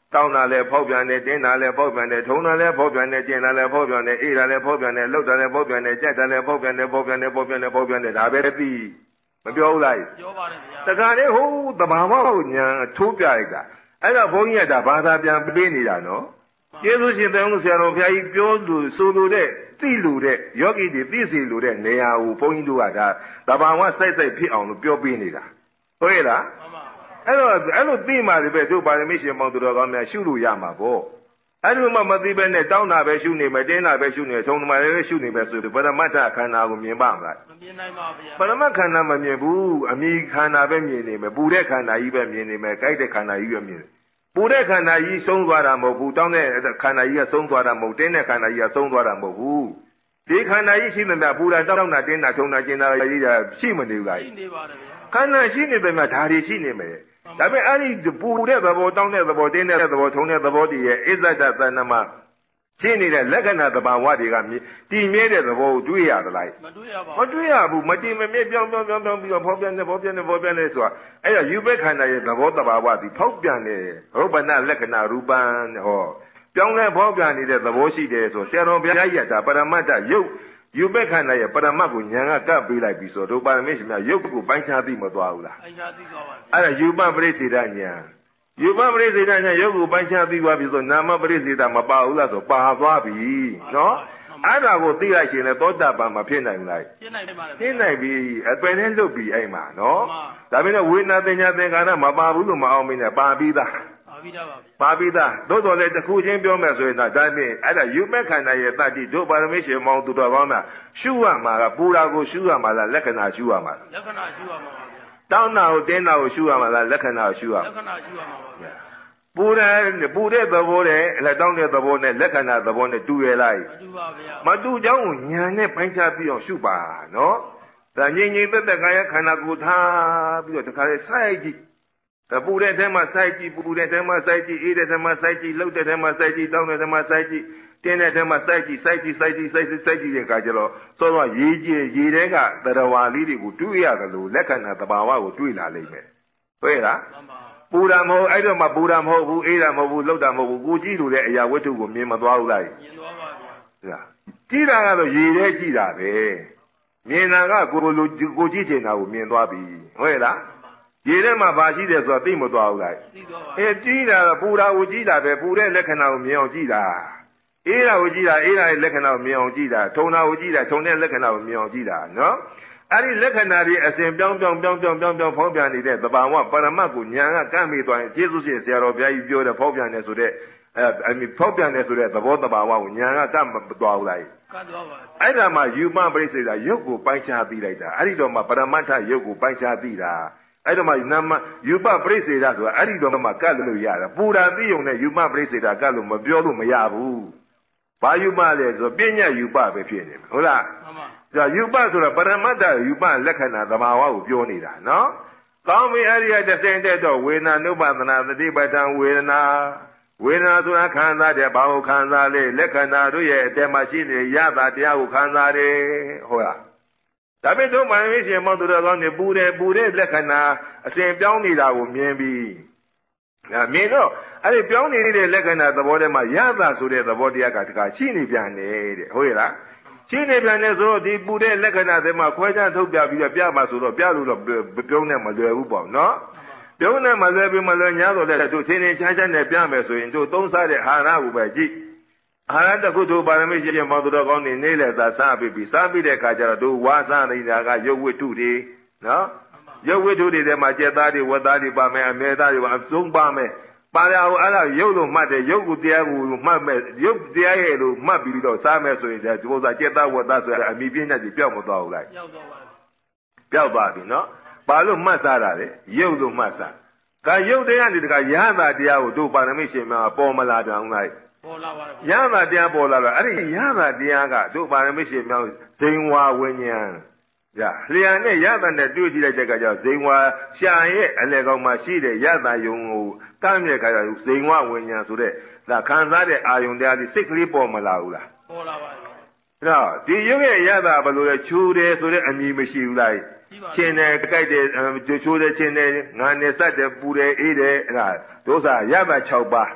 တောင်းတာလည်းဖောက်ပြန်တယ်တင်းတာလည်းဖောက်ပြန်တယ်ထုံတာလည်းဖောက်ပြန်တယ်ကျင်တာလည်းဖောက်ပြန်တယ်အေးတာလည်းဖောက်ပြန်တယ်လှုပ်တာလည်းဖောက်ပြန်တယ်ကြက်တာလည်းဖောက်ပြန်တယ်ဖောက်ပြန်တယ်ဖောက်ပြန်တယ်ဖောက်ပြန်တယ်ဒါပဲသိမပြောဘူးလားပြောပါတယ်ဗျာတခါလေဟိုးတဘာဝကိုညာထိုးပြလိုက်တာအဲ့တော့ဘုန်းကြီးကဒါဘာသာပြန်ပေးနေတာနော်ကျေးဇူးရှင်တောင်းဆရာတော်ဘုရားကြီးပြောလို့ဆိုလိုတဲ့သိလို့တဲ့ယောဂီတွေသိစေလို့တဲ့နေရာကိုဘုန်းကြီးတို့ကဒါတဘာဝစိုက်ဖြစ်အောင်လို့ပြောပေးနေတာဟုတ်ရဲ့လားအဲ့လိုသိမှလည်းပဲတို့ပါရမီရှင်မောင်သူတော်ကောင်းများရှုလို့ရမှာပေါ့အဲ့လိုမှမသိပဲနဲ့တောင်းတာပဲရှုနေမယ်တင်းတာပဲရှုနေထုံတမလည်းရှုနေပဲဆိုတော့ပရမတ္ထခန္ဓာကိုမြင်ပါမလားမမြင်နိုင်ပါဗျာပရမတ်ခန္ဓာမမြင်ဘူးအမိခန္ဓာပဲမြင်နေမယ်ပူတဲ့ခန္ဓာကြီးပဲမြင်နေမယ်ကြိုက်တဲ့ခန္ဓာကြီးပဲမြင်တယ်ပူတဲ့ခန္ဓာကြီးဆုံးသွားတာမဟုတ်ဘူးတောင်းတဲ့ခန္ဓာကြီးကဆုံးသွားတာမဟုတ်တင်းတဲ့ခန္ဓာကြီးကဆုံးသွားတာမဟုတ်ဘူးဒီခန္ဓာကြီးရှိသမျှပူတာတောင်းတာတင်းတာထုံတာကျင်တာကြီးတာရှိမနေဘူးလားရှိနေပါတယ်ဗျာခန္ဓာရှိနေသမျှဓာတ်တွေရှိနေမယ်ဒါပေမဲ့အဲ့ဒီပူတဲ့သဘောတောင်းတဲ့သဘောတင်းတဲ့သဘောထုံတဲ့သဘောတည်းရဲ့အစ္ဆဒသဏ္ဍမရှင်းနေတဲ့လက္ခဏာသဘာဝတွေကတည်မြဲတဲ့သဘောကိုတွေ့ရသလားမတွေ့ရပါဘူးမတွေ့ရဘူးမတည်မမြဲပြောင်းပြီးတော့ဖောက်ပြန်နေဆိုတာအဲ့ဒါယူဘက်ခန္ဓာရဲ့သဘောသဘာဝသည်ဖောက်ပြန်နေရုပ်ပနလက္ခဏာရူပံဟောပြောင်းလဲဖောက်ပြန်နေတဲ့သဘောရှိတယ်ဆိုဆရာတော်ဘုရားကြီးကဒါပရမတ္တယုတ်ယူဘက်ခန္ဓာရဲ့ပရမတ်ကိုဉာဏ်ကကပ်ပေးလိုက်ပြီဆိုတော့ပါရမီရှင်များယုတ်ကိုပိုင်းခြားသိမသွားဘူးလားပိုင်းခြားသိသွားပါပြီအဲ့ဒါယူပပရိစေဒဉာဏ်ယူပပရိစေဒဉာဏ်ယုတ်ကိုပိုင်းခြားသိသွားပြီဆိုနာမပရိစေဒမပါဘူးလားဆိုပါသွားပြီနော်အဲ့ဒါကိုသိလိုက်ရှင်လေသောတာပန်မဖြစ်နိုင်ဘူးလားဖြစ်နိုင်ပါလေဖြစ်နိုင်ပြီအပင်နဲ့လွတ်ပြီအဲ့မှာနော်ဒါပေမဲ့ဝေဒနာသင်ညာသင်္ခါရမပါဘူးလို့မအောင်မင်းနဲ့ပါပြီးသားပါပြီးသားသို့တော်လည်းတစ်ခုချင်းပြောမယ်ဆိုရင်တော့ဒါဖြင့်အဲ့ဒါယူမဲ့ခန္ဓာရဲ့တတိတို့ပါရမီရှင်မောင်သူတော်ကောင်းများရှုရမှာကပူတာကိုရှုရမှာလားလက္ခဏာရှုရမှာလားလက္ခဏာရှုရမှာပါဗျာတောင်းတာကိုတင်းတာကိုရှုရမှာလားလက္ခဏာကိုရှုရမှာလက္ခဏာရှုရမှာပါဗျာပူတဲ့သဘောနဲ့လက်တောင်းတဲ့သဘောနဲ့လက္ခဏာသဘောနဲ့တူရလားမတူပါဗျာမတူကြောင်းကိုညာနဲ့ပိုင်းခြားပြီးအောင်ရှုပါနော်ဒါငြိမ်ငြိမ်သက်သက်ကာယခန္ဓာကိုထားပြီးတော့တခါလေစိုက်ကြည့်ပူတဲ့ထဲမှာစိုက်ကြည့်ပူတဲ့ထဲမှာစိုက်ကြည့်အေးတဲ့ထဲမှာစိုက်ကြည့်လှုပ်တဲ့ထဲမှာစိုက်ကြည့်တောင်းတဲ့ထဲမှာစိုက်ကြည့်တင်းတဲ့ထဲမှာစိုက်ကြည့်တဲ့အခါကျတော့စောစောရေးကြည့်ရေးတဲ့ကတရဝါလေးတွေကိုတွေ့ရတယ်လို့လက္ခဏာသဘာဝကိုတွေ့လာလိမ့်မယ်ဟုတ်လားပူတာမဟုတ်အဲ့တော့မှပူတာမဟုတ်ဘူးအေးတာမဟုတ်ဘူးလှုပ်တာမဟုတ်ဘူးကိုကြည့်လို့တဲ့အရာဝတ္ထုကိုမြင်မသွားဘူးလားမြင်သွားပါဗျာကြည့်တာကတော့ရေးတဲ့ကြည့်တာပဲမြင်တာကကိုကြည့်ချင်တာကိုမြင်သွားပြီဟုတ်လားရေထဲမှာဘာရှိတယ်ဆိုတာသိမသွားဘူးလားသိသွားပါကြည့်တာပူတာကိုကြည့်တာပဲပူတဲ့လက္ခဏာကိုမြင်အောင်ကြည့်တာအေးတာကိုကြည့်တာအေးတာရဲ့လက္ခဏာကိုမြင်အောင်ကြည့်တာထုံတာကိုကြည့်တာထုံတဲ့လက္ခဏာကိုမြင်အောင်ကြည့်တာနော်အဲ့ဒီလက္ခဏာတွေအစဉ်ပြောင်းဖောင်းပြန်နေတဲ့သဘာဝပရမတ်ကိုဉာဏ်ကကန့်မိသွားရင်ကျေးဇူးရှင်ဆရာတော်ဘုရားကြီးပြောတဲ့ဖောင်းပြန်နေဆိုတဲ့ဖောက်ပြန်နေဆိုတဲ့သဘောတဘာဝကိုဉာဏ်ကကပ်မသွားဘူးလားကပ်သွားပါအဲ့ဒါမှယူမပရိစ္ဆေဒရုပ်ကိုပိုင်းခြားသိလိုက်တာအဲ့ဒီတော့မှပရမတ္ထရုပ်ကိုပိုင်းခြားသိတာအဲ့တော့မှနာမယူပပရိစ္ဆေဒဆိုတာအဲ့ဒီတော့မှကပ်လို့ရတာပူတာသိုံနဲ့ယူမပရိစ္ဆေဒကပ်လို့မပြောလို့မရဘူးဘာယူပလဲဆိုပညာယူပပဲဖြစ်နေမှာဟုတ်လားမှန်ပါဒါယူပဆိုတာပရမတ္ထယူပလက္ခဏာသဘာဝကိုပြောနေတာနော်ကောင်းပြီအဲ့ဒီကတစ်တဲ့တော့ဝေဒနာနုပဒနာသတိပဋ္ဌာန်ဝေဒနာဆိုတာခံစားတဲ့ဘာကိုခံစားလဲလက္ခဏာတို့ရဲ့အတဲမှာရှိနေရတာတရားကိုခံစားတယ်ဟုတ်လားဒါပေမဲ့တို့မှန်ပြီရှင်မောသူတော်ကောင်းနေပူတဲ့လက္ခဏာအစဉ်ပြောင်းနေတာကိုမြင်ပြီးမြင်တော့အဲ့ဒီပြောင်းနေတဲ့လက္ခဏာသဘောထဲမှာရတာဆိုတဲ့သဘောတရားကတခါရှိနေပြန်တယ်ဟုတ်ရဲ့လားရှိနေပြန်တယ်ဆိုတော့ဒီပူတဲ့လက္ခဏာတွေမှာခွဲခြားထုတ်ပြပြီးတော့ပြမှာဆိုတော့ပြလို့တော့ပြုံးနေမလွယ်ဘူးပေါ့နော်ပြုံးနေမလွယ်ပြီးမလွယ်ညာတော့လည်းတို့ချင်းချင်းချားချားနဲ့ပြမယ်ဆိုရင်တို့သုံးစားတဲ့အာဟာရကိုပဲကြည့်အာဟာရတစ်ခုတို့ပါရမီရှင်မောသူတော်ကောင်းနေနေလေသာစားပြီးစားပြီးတဲ့အခါကျတော့တို့ဝါစားနေတာကရုပ်ဝတ္ထုတွေနော်ရုပ်ဝတ္ထုတွေထဲမှာကျက်သားတွေဝက်သားတွေပါမယ်အမဲသားတွေပါအစုံပါမယ်ပါရအောင်အဲ့ဒါရုပ်လို့မှတ်တယ်ရုပ်ကိုတရားကိုမှတ်မယ်ရုပ်တရားရဲ့လို့မှတ်ပြီးတော့စားမယ်ဆိုရင်ဒီဥစ္စာကျက်သားဝက်သားဆိုတဲ့အမိပြင်းနဲ့ဒီပြောက်မသွားဘူးလားပြောက်သွားပါပြီပြောက်သွားပြီနော်ဘာလို့မှတ်စားတာလဲရုပ်လို့မှတ်စားကရုပ်တရားဒီတခါရတာတရားကိုတို့ပါရမီရှင်များပေါ်မလာကြအောင်လားပေါ်လာပါဘူးရတာတရားပေါ်လာတော့အဲ့ဒီရတာတရားကတို့ပါရမီရှင်များဇိန်ဝါဝိညာဉ်ရလျာနဲ့ရတာနဲ့တွေ့ကြည့်လိုက်တဲ့အခါကျတော့ဇိန်ဝါရှာရဲ့အလေကောင်မှာရှိတဲ့ရတာယုံကိုကမ်းတဲ့အခါကျတော့ဇိန်ဝဝိညာဉ်ဆိုတဲ့ဒါခံစားတဲ့အာယုန်တရားဒီစိတ်ကလေးပေါ်မလာဘူးလားပေါ်လာပါဘူးအဲ့တော့ဒီရုပ်ရဲ့ရတာဘယ်လိုလဲချူတယ်ဆိုတဲ့အမည်မရှိဘူးလားချင်းတယ်ကြိုက်တယ်ချိုးတယ်ချင်းတယ်ငါနဲ့စက်တယ်ပူတယ်အေးတယ်အဲ့ဒါဒုစရရတာ6ပါး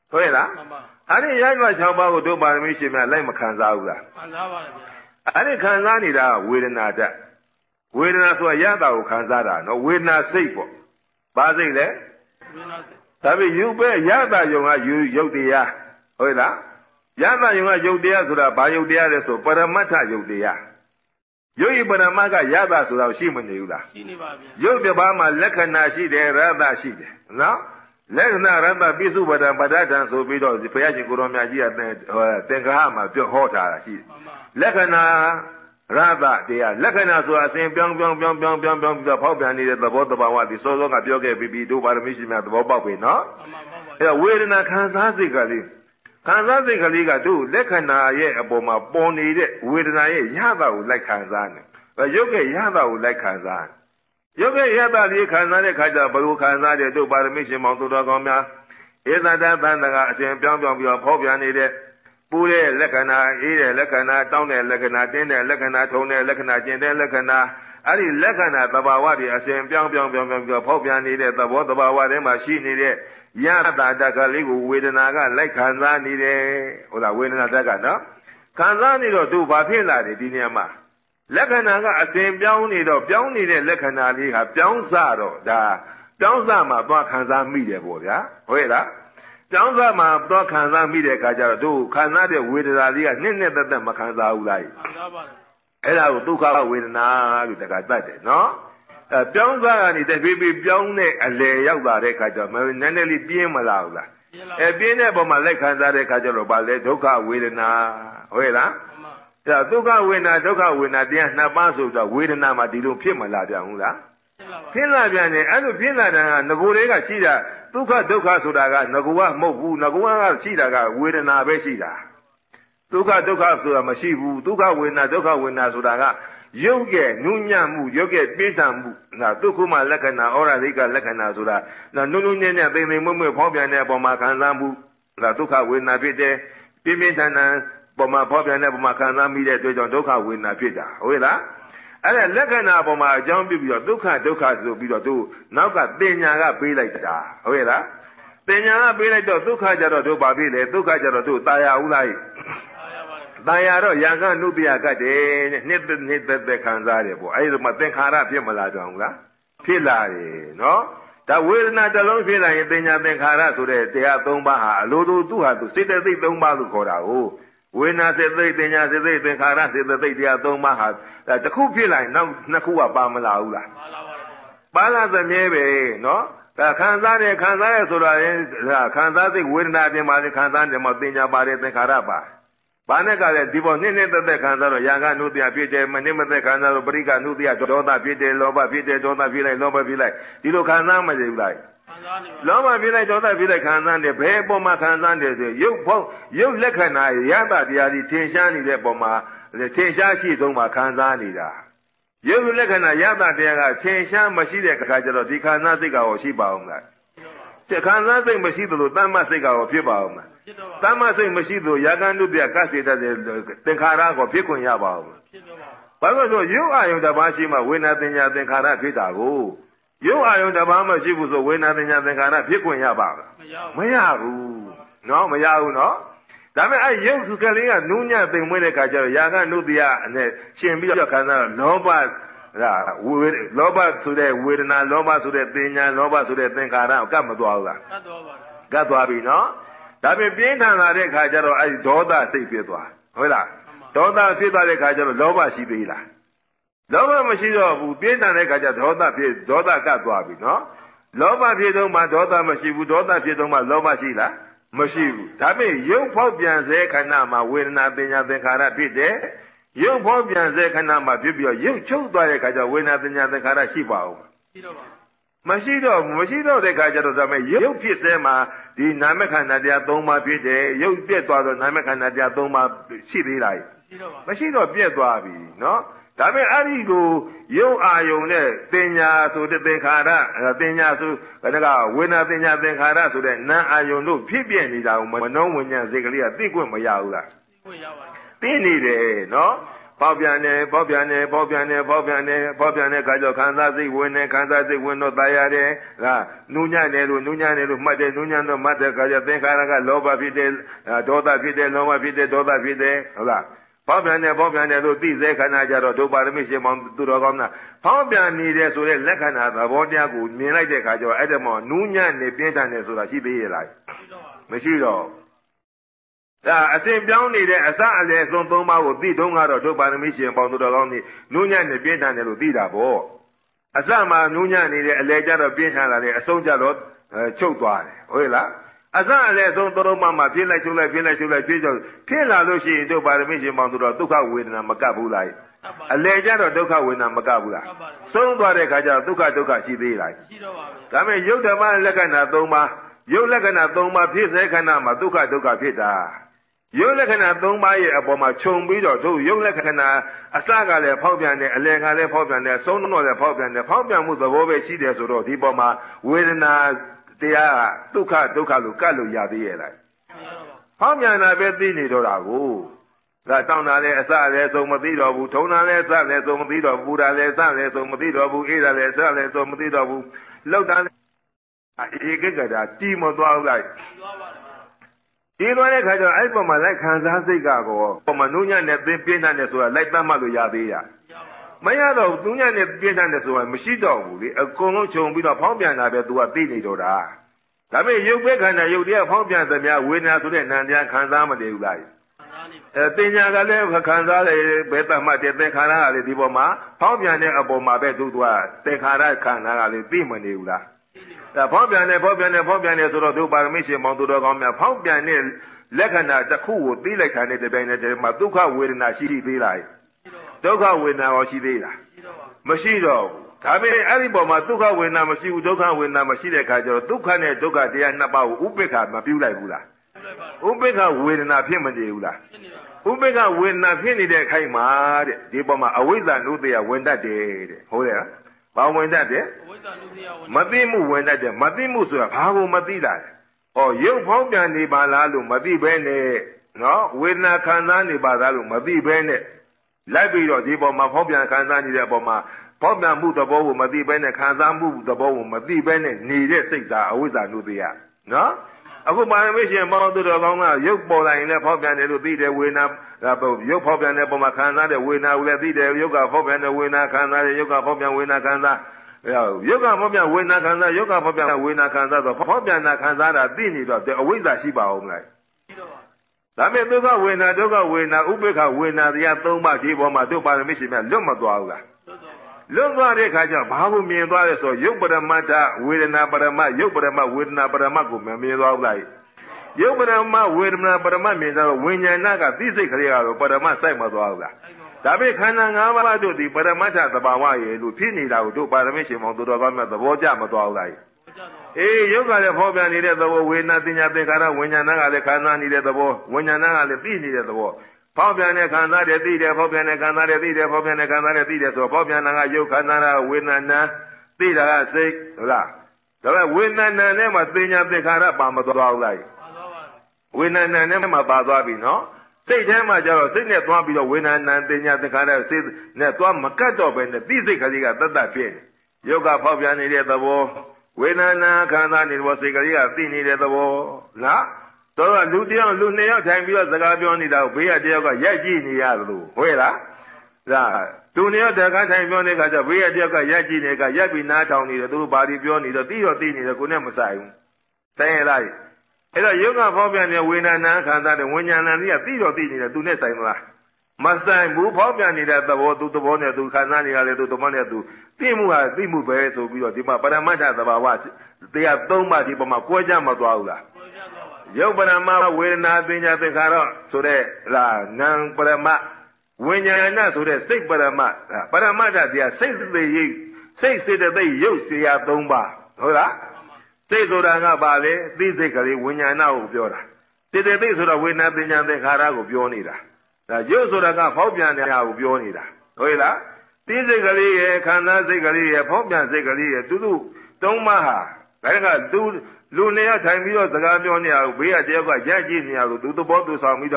ဟုတ်ရဲ့လားမှန်ပါအဲ့ဒီရိုက်မှ6ပါးကိုတို့ပါရမီရှင်များလိုက်မခံစားဘူးလားခံစားပါတယ်ဗျာအဲ့ဒီခံစားနေတာဝေဒနာတတ်ဝေဒနာဆိုတာရတာကိုခံစားတာနော်ဝေဒနာစိတ်ပေါ့ဘာစိတ်လဲဝိနာစိတ်ဒါပေယူပဲရတာယုံကယုတ်တရားဟုတ်လားရတာယုံကယုတ်တရားဆိုတာဘာယုတ်တရားလဲဆိုပရမတ္ထယုတ်တရားယုတ်ဤပရမတ်ကရတာဆိုတာရှိမနေဘူးလားရှိနေပါဗျာယုတ်တစ်ပါးမှာလက္ခဏာရှိတယ်ရတရှိတယ်နော်လက္ခဏာရတပိစုပဒံပဒတံဆိုပြီးတော့ဘုရားရှင်ကိုရောမြတ်ကြီးကသင်္ဃဟမှာပြောဟောထားတာရှိတယ်မှန်ပါလက္ခဏာရတတရားလက္ခဏာဆိုတာအစဉ်ပြောင်းပြီးတော့ဖောက်ပြန်နေတဲ့သဘောတဘာဝဒီစောစောကပြောခဲ့ပြီးတို့ပါရမီရှင်များသဘောပေါက်ပြီနော်မှန်ပါပေါ့ပါအဲ့ဝေဒနာခံစားစိတ်ကလေးခံစားစိတ်ကလေးကတို့လက္ခဏာရဲ့အပေါ်မှာပေါ်နေတဲ့ဝေဒနာရဲ့ရတာကိုလိုက်ခံစားနေရုပ်ရဲ့ရတာကိုလိုက်ခံစားရုပ်ရဲ့ရတာလေးခံစားတဲ့ခါကျဘယ်လိုခံစားတဲ့တို့ပါရမီရှင်မောင်သူတော်ကောင်းများဧသတ္တသန္တကအစဉ်ပြောင်းပြီးတော့ဖောက်ပြန်နေတဲ့ပူတဲ့လက္ခဏာအေးတဲ့လက္ခဏာတောင်းတဲ့လက္ခဏာတင်းတဲ့လက္ခဏာထုံတဲ့လက္ခဏာကျင်တဲ့လက္ခဏာအဲ့ဒီလက္ခဏာသဘာဝတွေအစဉ်ပြောင်းပြီးတော့ဖောက်ပြန်နေတဲ့သဘောသဘာဝထဲမှာရှိနေတဲ့ရတာတက်ကလေးကိုဝေဒနာကလိုက်ခံစားနေတယ်ဟုတ်လားဝေဒနာတက်ကနော်ခံစားနေတော့သူဘာဖြစ်လာတယ်ဒီနေရာမှာလက္ခဏာကအစဉ်ပြောင်းနေတော့ပြောင်းနေတဲ့လက္ခဏာလေးဟာပြောင်းစတော့ဒါပြောင်းစမှာသွားခံစားမိတယ်ပေါ့ဗျာဟုတ်ရဲ့လားပြောင်းစမှာသွားခံစားမိတဲ့အခါကျတော့သူခံစားတဲ့ဝေဒနာလေးကနှစ်သက်မခံစားဘူးလားခံစားပါတယ်အဲ့ဒါကိုဒုက္ခဝေဒနာလို့တခါတတ်တယ်နော်ပြောင်းစားကနေတဖြည်းဖြည်းပြောင်းတဲ့အလေရောက်လာတဲ့အခါကျတော့နည်းနည်းလေးပြင်းမလာဘူးလားပြင်းတဲ့ပုံမှာလိုက်ခံစားတဲ့အခါကျတော့ဗာလဲဒုက္ခဝေဒနာဟုတ်ရဲ့လားမှန်ပါအဲ့ဒုက္ခဝေဒနာဒုက္ခဝေဒနာတရားနှစ်ပါးဆိုတော့ဝေဒနာမှာဒီလိုဖြစ်မလာပြန်ဘူးလားဖြစ်လာပါဖြစ်လာပြန်တယ်အဲ့လိုဖြစ်လာတဲ့ကငကိုယ်လေးကရှိတာဒုက္ခဒုက္ခဆိုတာကငကိုယ်ကမဟုတ်ဘူးငကိုယ်ကရှိတာကဝေဒနာပဲရှိတာဒုက္ခဒုက္ခဆိုတာမရှိဘူးဒုက္ခဝေဒနာဒုက္ခဝေဒနာဆိုတာကရုပ်ရဲ့နုညံ့မှုရုပ်ရဲ့ပြင်းထန်မှုနာဒုက္ခမလက္ခဏာဩရဒိကလက္ခဏာဆိုတာနုနုညံ့ညံ့သိမ့်သိမ့်မွေ့မွေ့ဖောက်ပြန်တဲ့အပေါ်မှာခံစားမှုဒါဒုက္ခဝေဒနာဖြစ်တယ်ပြင်းပြင်းထန်ထန်ပေါ်မှာဖောက်ပြန်တဲ့ပုံမှာခံစားမိတဲ့အတွက်ကြောင့်ဒုက္ခဝေဒနာဖြစ်တာဟုတ်လားအဲ့ဒါလက္ခဏာပေါ်မှာအကြောင်းပြုပြီးတော့ဒုက္ခဒုက္ခဆိုပြီးတော့သူနောက်ကတင်ညာကပေးလိုက်တာဟုတ်ရဲ့လားတင်ညာကပေးလိုက်တော့ဒုက္ခကြတော့တို့ပါပြီလေဒုက္ခကြတော့တို့ตายဦးလားအားရပါတယ်ตายတော့ယံကနုတ္တယကတ်တယ်နှစ်သက်ခံစားတယ်ပေါ့အဲဒီမှာသင်္ခါရဖြစ်မလာတော့ဘူးလားဖြစ်လာတယ်နော်ဒါဝေဒနာတစ်လုံးဖြစ်လာရင်တင်ညာသင်္ခါရဆိုတဲ့တရား၃ပါးဟာအလိုလိုသူ့ဟာသူစေတသိက်၃ပါးလို့ခေါ်တာကိုဝေဒနာစေတသိက်တင်ညာစေတသိက်သင်္ခါရစေတသိက်တရား၃ပါးဟာတစ်ခုဖြစ်လာရင်နောက်နှစ်ခုကပါမလာဘူးလားပါလာပါတယ်ပါလာသမြဲပဲနော်ဒါခံစားတယ်ဆိုတာရင်ခံစားသိဝေဒနာပြင်ပါလေခံစားတယ်မှာတင်ညာပါတယ်သင်္ခါရပါဘာနဲ့ကလည်းဒီပေါ်နှစ်သက်ခံစားတော့ယာကနုတ္တယဖြစ်တယ်မနစ်မသက်ခံစားတော့ပရိကနုတ္တယဒေါသဖြစ်တယ်လောဘဖြစ်တယ်ဒေါသဖြစ်လိုက်လောဘဖြစ်လိုက်ဒီလိုခံစားမနေဘူးလားခံစားနေပါလောဘဖြစ်လိုက်ဒေါသဖြစ်လိုက်ခံစားတယ်ဘယ်ပုံမှာခံစားတယ်ဆိုရုပ်လက္ခဏာရတတရားဒီထင်ရှားနေတဲ့ပုံမှာထင်ရှားရှိဆုံးမှာခံစားနေတာရုပ်လက္ခဏာရတတရားကထင်ရှားမရှိတဲ့အခါကျတော့ဒီခံစားစိတ်ကရောရှိပါအောင်လားခံစားစိတ်မရှိသလိုတမ္မစိတ်ကရောဖြစ်ပါအောင်လားဖြစ်တော့ပါတမ္မစိတ်မရှိသလိုယာကနုတ္တယကစေတတ်တဲ့သင်္ခါရကိုဖြစ်ခွင့်ရပါအောင်လားဖြစ်တော့ပါဘာလို့ဆိုရုပ်အာယုံတစ်ပါးရှိမှဝေဒနာသင်ညာသင်္ခါရဖြစ်တာကိုရုပ်အာယုံတစ်ပါးမရှိဘူးဆိုဝေဒနာသင်ညာသင်္ခါရဖြစ်ခွင့်ရပါလားမရဘူးမရဘူးနော်မရဘူးနော်ဒါပေမဲ့အဲရုပ်ကလေးကနူးညံ့သိမ်မွေးတဲ့ခါကျတော့ယာကနုတ္တယနဲ့ရှင်ပြီးတော့ခံစားတော့လောဘလောဘဆိုတဲ့ဝေဒနာလောဘဆိုတဲ့သင်ညာလောဘဆိုတဲ့သင်္ခါရကတ်မသွားဘူးလားတတ်တော့ပါတယ်ကတ်သွားပြီနော်ဒါပြင်ပြင်းထန်လာတဲ့ခါကျတော့အဲဒီဒေါသစိတ်ဖြစ်သွားဟုတ်လားဒေါသဖြစ်သွားတဲ့ခါကျတော့လောဘရှိသေးလားလောဘမရှိတော့ဘူးပြင်းထန်တဲ့ခါကျဒေါသဖြစ်ဒေါသကတ်သွားပြီနော်လောဘဖြစ်တော့မှဒေါသမရှိဘူးဒေါသဖြစ်တော့မှလောဘရှိလားမရှိဘူးဒါပေမဲ့ရုပ်ဖောက်ပြန်စေခဏမှာဝေဒနာပညာသင်္ခါရဖြစ်တယ်ရုပ်ဖောက်ပြန်စေခဏမှာဖြစ်ပြီးတော့ရုပ်ချုပ်သွားတဲ့ခါကျဝေဒနာပညာသင်္ခါရရှိပါဦးရှိတော့ပါမရှိတော့တဲ့ခါကျတော့ဒါပေမဲ့ရုပ်ဖြစ်စေမှာဒီနာမခန္ဓာတရား၃ပါးဖြစ်တယ်ရုပ်ပြက်သွားတော့နာမခန္ဓာတရား၃ပါးရှိသေးလားရှိတော့ပါမရှိတော့ပြက်သွားပြီနော်ဒါပေမဲ့အဲ့ဒီကိုရုပ်အာယုံနဲ့တင်ညာဆိုတဲ့သင်္ခါရတင်ညာဆိုကဝေဒနာတင်ညာသင်္ခါရဆိုတဲ့နာအာယုံတို့ဖြစ်ပြနေတာကိုမနှောဝิญဉာဏ်စိတ်ကလေးကသိခွင့်မရဘူးလားသိခွင့်ရပါတယ်သိနေတယ်နော်ပေါက်ပြန်တယ်ပေါက်ပြန်တယ်ပေါက်ပြန်တယ်ပေါက်ပြန်တယ်ပေါက်ပြန်တဲ့ခါကျခံစားစိတ်ဝင်နေခံစားစိတ်ဝင်တော့ตายရတယ်ဟာနူးညံ့တယ်လို့နူးညံ့တယ်လို့မှတ်တယ်နူးညံ့တော့မှတ်တဲ့ခါကျသင်္ခါရကလောဘဖြစ်တယ်ဒေါသဖြစ်တယ်လောဘဖြစ်တယ်ဒေါသဖြစ်တယ်ဟုတ်လားပေါက်ပြန်တယ်လို့သိစေခဏကြတော့ဒုပါရမီရှင်မောင်သူတော်ကောင်းများပေါက်ပြန်နေတယ်ဆိုတဲ့လက္ခဏာသဘောတရားကိုမြင်လိုက်တဲ့ခါကျတော့အဲ့ဒါမှနူးညံ့နေပြင်းထန်နေဆိုတာရှိသေးရဲ့လားမရှိတော့ဒါအစဉ်ပြောင်းနေတဲ့အစအလယ်ဆုံး၃ပါးကိုသိတုံးကတော့ဒုပါရမီရှင်ပေါင်သူတော်ကောင်းကြီးနူးညံ့နေပြင်းထန်တယ်လို့သိတာပေါ့အစမှာနူးညံ့နေတဲ့အလယ်ကျတော့ပြင်းထန်လာတယ်အဆုံးကျတော့ချုပ်သွားတယ်ဟုတ်လားအစအလယ်ဆုံးသုံးပါးမှာဖြစ်လိုက်ချုပ်လိုက်ဖြစ်လာလို့ရှိရင်ဒုပါရမီရှင်ပေါင်သူတော်ဒုက္ခဝေဒနာမကပ်ဘူးလားအလယ်ကျတော့ဒုက္ခဝေဒနာမကပ်ဘူးလားဆုံးသွားတဲ့ခါကျတော့ဒုက္ခရှိသေးလားရှိတော့ပါဘူးဒါပေမဲ့ယုတ်ဓမ္မလက္ခဏာ၃ပါးယုတ်လက္ခဏာ၃ပါးဖြစ်စေခဏမှာဒုက္ခဖြစ်တာယုတ်လက္ခဏာ၃ပါးရဲ့အပေါ်မှာခြုံပြီးတော့တို့ယုတ်လက္ခဏာအစကလည်းဖောက်ပြန်တယ်အလယ်ကလည်းဖောက်ပြန်တယ်အဆုံးတော့လည်းဖောက်ပြန်တယ်ဖောက်ပြန်မှုသဘောပဲရှိတယ်ဆိုတော့ဒီပေါ်မှာဝေဒနာတရားဒုက္ခလို့ကတ်လို့ရသေးရဲ့လားဖောက်ပြန်တာပဲသိနေတော့တာကိုဒါတောင်းတာလည်းအစလည်းဆုံးမသိတော့ဘူးထုံတာလည်းအစလည်းဆုံးမသိတော့ဘူးပူတာလည်းအစလည်းဆုံးမသိတော့ဘူးအေးတာလည်းအစလည်းဆုံးမသိတော့ဘူးလှုပ်တာဧကကတာတီးမသွားဘူးလားဒီသွားတဲ့ခါကျတော့အဲ့ပေါ်မှာလိုက်ခံစားစိတ်ကကောပေါ်မှာနုညံ့နဲ့ပြင်းထန်တယ်ဆိုတာလိုက်တတ်မှလို့ရသေးရမရတော့ဘူးနုညံ့နဲ့ပြင်းထန်တယ်ဆိုတာမရှိတော့ဘူးလေအကုန်လုံးခြုံပြီးတော့ဖောင်းပြန်တာပဲ तू ကသိနေတော့တာဒါပေမဲ့ရုပ်ပဲခန္ဓာရုပ်တရားဖောင်းပြန်သမျှဝေဒနာဆိုတဲ့နာမ်တရားခံစားမတည်ဘူးလားတင်ညာကလည်းခံစားတယ်ဘယ်တတ်မှတဲ့သင်္ခါရကလည်းဒီပေါ်မှာဖောင်းပြန်တဲ့အပေါ်မှာပဲ तू ကသင်္ခါရခန္ဓာကလည်းသိမနေဘူးလားဒါဖောက်ပြန်တယ်ဆိုတော့ဒုပါရမီရှင်မောင်သူတော်ကောင်းများဖောက်ပြန်တဲ့လက္ခဏာတစ်ခုကိုသိလိုက်တာနဲ့တပြိုင်နက်တည်းမှာဒုက္ခဝေဒနာရှိသေးလားဒုက္ခဝေဒနာရောရှိသေးလားမရှိတော့ဘူးဒါပေမဲ့အဲ့ဒီပေါ်မှာဒုက္ခဝေဒနာမရှိဘူးဒုက္ခဝေဒနာမရှိတဲ့အခါကျတော့ဒုက္ခနဲ့ဒုက္ခတရားနှစ်ပါးကိုဥပိ္ပခမပြုလိုက်ဘူးလားဥပိ္ပခဝေဒနာဖြစ်မနေဘူးလားဥပိ္ပခဝေဒနာဖြစ်နေတဲ့အခိုက်မှာတဲ့ဒီပေါ်မှာအဝိဇ္ဇာနုတ္တယဝင်တတ်တယ်တဲ့ဟုတ်ရဲ့ဘာဝင်တတ်တယ်မသိမှုဝင်တတ်တယ်မသိမှုဆိုတာဘာကိုမသိတာလဲဩရုပ်ဖောင်းပြန်နေပါလားလို့မသိဘဲနဲ့နော်ဝေဒနာခံစားနေပါလားလို့မသိဘဲနဲ့လိုက်ပြီးတော့ဒီပေါ်မှာဖောင်းပြန်ခံစားနေတဲ့အပေါ်မှာဖောင်းပြန်မှုသဘောကိုမသိဘဲနဲ့ခံစားမှုသဘောကိုမသိဘဲနဲ့နေတဲ့စိတ်ဓာတ်အဝိဇ္ဇာနုတ္တယနော်အခုပါရမီရှင်မောင်သူတော်ကောင်းကရုပ်ပေါ်လာရင်လည်းဖောက်ပြန်တယ်လို့သိတယ်ဝေဒနာရုပ်ဖောက်ပြန်တဲ့ပုံမှာခံစားတဲ့ဝေဒနာကိုလည်းသိတယ်ရုပ်ကဖောက်ပြန်တဲ့ဝေဒနာခံစားတယ်ရုပ်ကဖောက်ပြန်ဝေဒနာခံစားရုပ်ကဖောက်ပြန်ဝေဒနာခံစားရုပ်ကဖောက်ပြန်ဝေဒနာခံစားဆိုဖောက်ပြန်တာခံစားတာသိနေတော့အဝိဇ္ဇာရှိပါအောင်မလားဒါပေမဲ့ဒုက္ခဝေဒနာဥပိ္ပခဝေဒနာတရား၃ပါးဒီပေါ်မှာဒုပါရမီရှင်များလွတ်မသွားဘူးလားလွတ်သွားတဲ့အခါကျဘာကိုမြင်သွားလဲဆိုရုပ်ပရမတ္ထဝေဒနာပရမရုပ်ပရမဝေဒနာပရမကိုမမြင်သွားဘူးလားရုပ်ပရမဝေဒနာပရမမြင်တော့ဝိညာဏကသိစိတ်ကလေးကတော့ပရမစိုက်မသွားဘူးလားဒါပေမဲ့ခန္ဓာ၅ပါးတို့ဒီပရမတ္ထသဘာဝရဲ့လို့ဖြစ်နေတာကိုတို့ပါရမီရှင်မောင်သူတော်ကောင်းများသဘောကျမသွားဘူးလားအေးရုပ်ကလည်းဖောက်ပြန်နေတဲ့သဘောဝေဒနာတင်ညာသင်္ခါရဝိညာဏကလည်းခံစားနေတဲ့သဘောဝိညာဏကလည်းသိနေတဲ့သဘောဖောက်ပြန်တဲ့ခံစားတဲ့သိတယ်ဖောက်ပြန်တဲ့ခံစားတဲ့သိတယ်ဖောက်ပြန်တဲ့ခံစားတဲ့သိတယ်ဆိုတော့ဖောက်ပြန်တာကရုပ်ခန္ဓာကဝေဒနာနာသိတာကစိတ်ဟုတ်လားဒါပေမဲ့ဝေဒနာနာနဲ့မှသင်ညာသင်္ခါရပါမသွားဘူးလားဝေဒနာနာနဲ့မှပါသွားပြီနော်စိတ်ထဲမှာကျတော့စိတ်နဲ့သွားပြီးတော့ဝေဒနာနာသင်ညာသင်္ခါရစိတ်နဲ့သွားမကတ်တော့ပဲနဲ့သိစိတ်ကလေးကတတ်တတ်ဖြစ်နေရုပ်ကဖောက်ပြန်နေတဲ့သဘောဝေဒနာခံစားနေတဲ့ဘောစိတ်ကလေးကသိနေတဲ့သဘောလားတော့လူတစ်ယောက်လူနှစ်ယောက်ထိုင်ပြီးတော့စကားပြောနေတာကိုဘေးကတစ်ယောက်ကရိုက်ကြည့်နေရတယ်လို့ဟုတ်လားဒါသူနှစ်ယောက်တခါထိုင်ပြောနေတဲ့အခါကျဘေးကတစ်ယောက်ကရိုက်ကြည့်နေတဲ့အခါရိုက်ပြီးနားထောင်နေတယ်သူတို့ဘာဒီပြောနေတော့သိတော့သိနေတယ်ကိုနဲ့မဆိုင်ဘူးတိုင်းရလိုက်အဲ့တော့ယုံကဖောက်ပြန်တဲ့ဝေဒနာခံစားတဲ့ဝိညာဏကြီးကသိတော့သိနေတယ်သူနဲ့ဆိုင်မလားမဆိုင်ဘူးဖောက်ပြန်နေတဲ့သဘောသူသဘောနဲ့သူခံစားနေရတယ်သူသဘောနဲ့သူသိမှုဟာသိမှုပဲဆိုပြီးတော့ဒီမှာပရမတ္ထသဘာဝတရား၃ပါးဒီပေါ်မှာကွဲကြမသွားဘူးလားရုပ်ပရမဝေဒနာပညာသင်္ခါရဆိုတဲ့နာမ်ပရမဝိညာဏဆိုတဲ့စိတ်ပရမပရမတ္ထတရားစိတ်စေရိပ်စိတ်စေတသိက်ရုပ်เสีย၃ပါးဟုတ်လားစိတ်ဆိုတာကဘာလဲသိစိတ်ကလေးဝိညာဏကိုပြောတာစေတသိက်ဆိုတာဝေဒနာပညာသင်္ခါရကိုပြောနေတာဒါရုပ်ဆိုတာကဖောက်ပြန်တဲ့ဟာကိုပြောနေတာဟုတ်လားသိစိတ်ကလေးရဲ့ခန္ဓာစိတ်ကလေးရဲ့ဖောက်ပြန်စိတ်ကလေးရဲ့သူတို့၃ပါးဟာဒါကသူလူနေရထိုင်ပြီးတော့စကားပြောနေရဘေးကတယောက်ကရက်ကြည့်နေရလို့သူသဘောသူဆောင်ပြီးတော့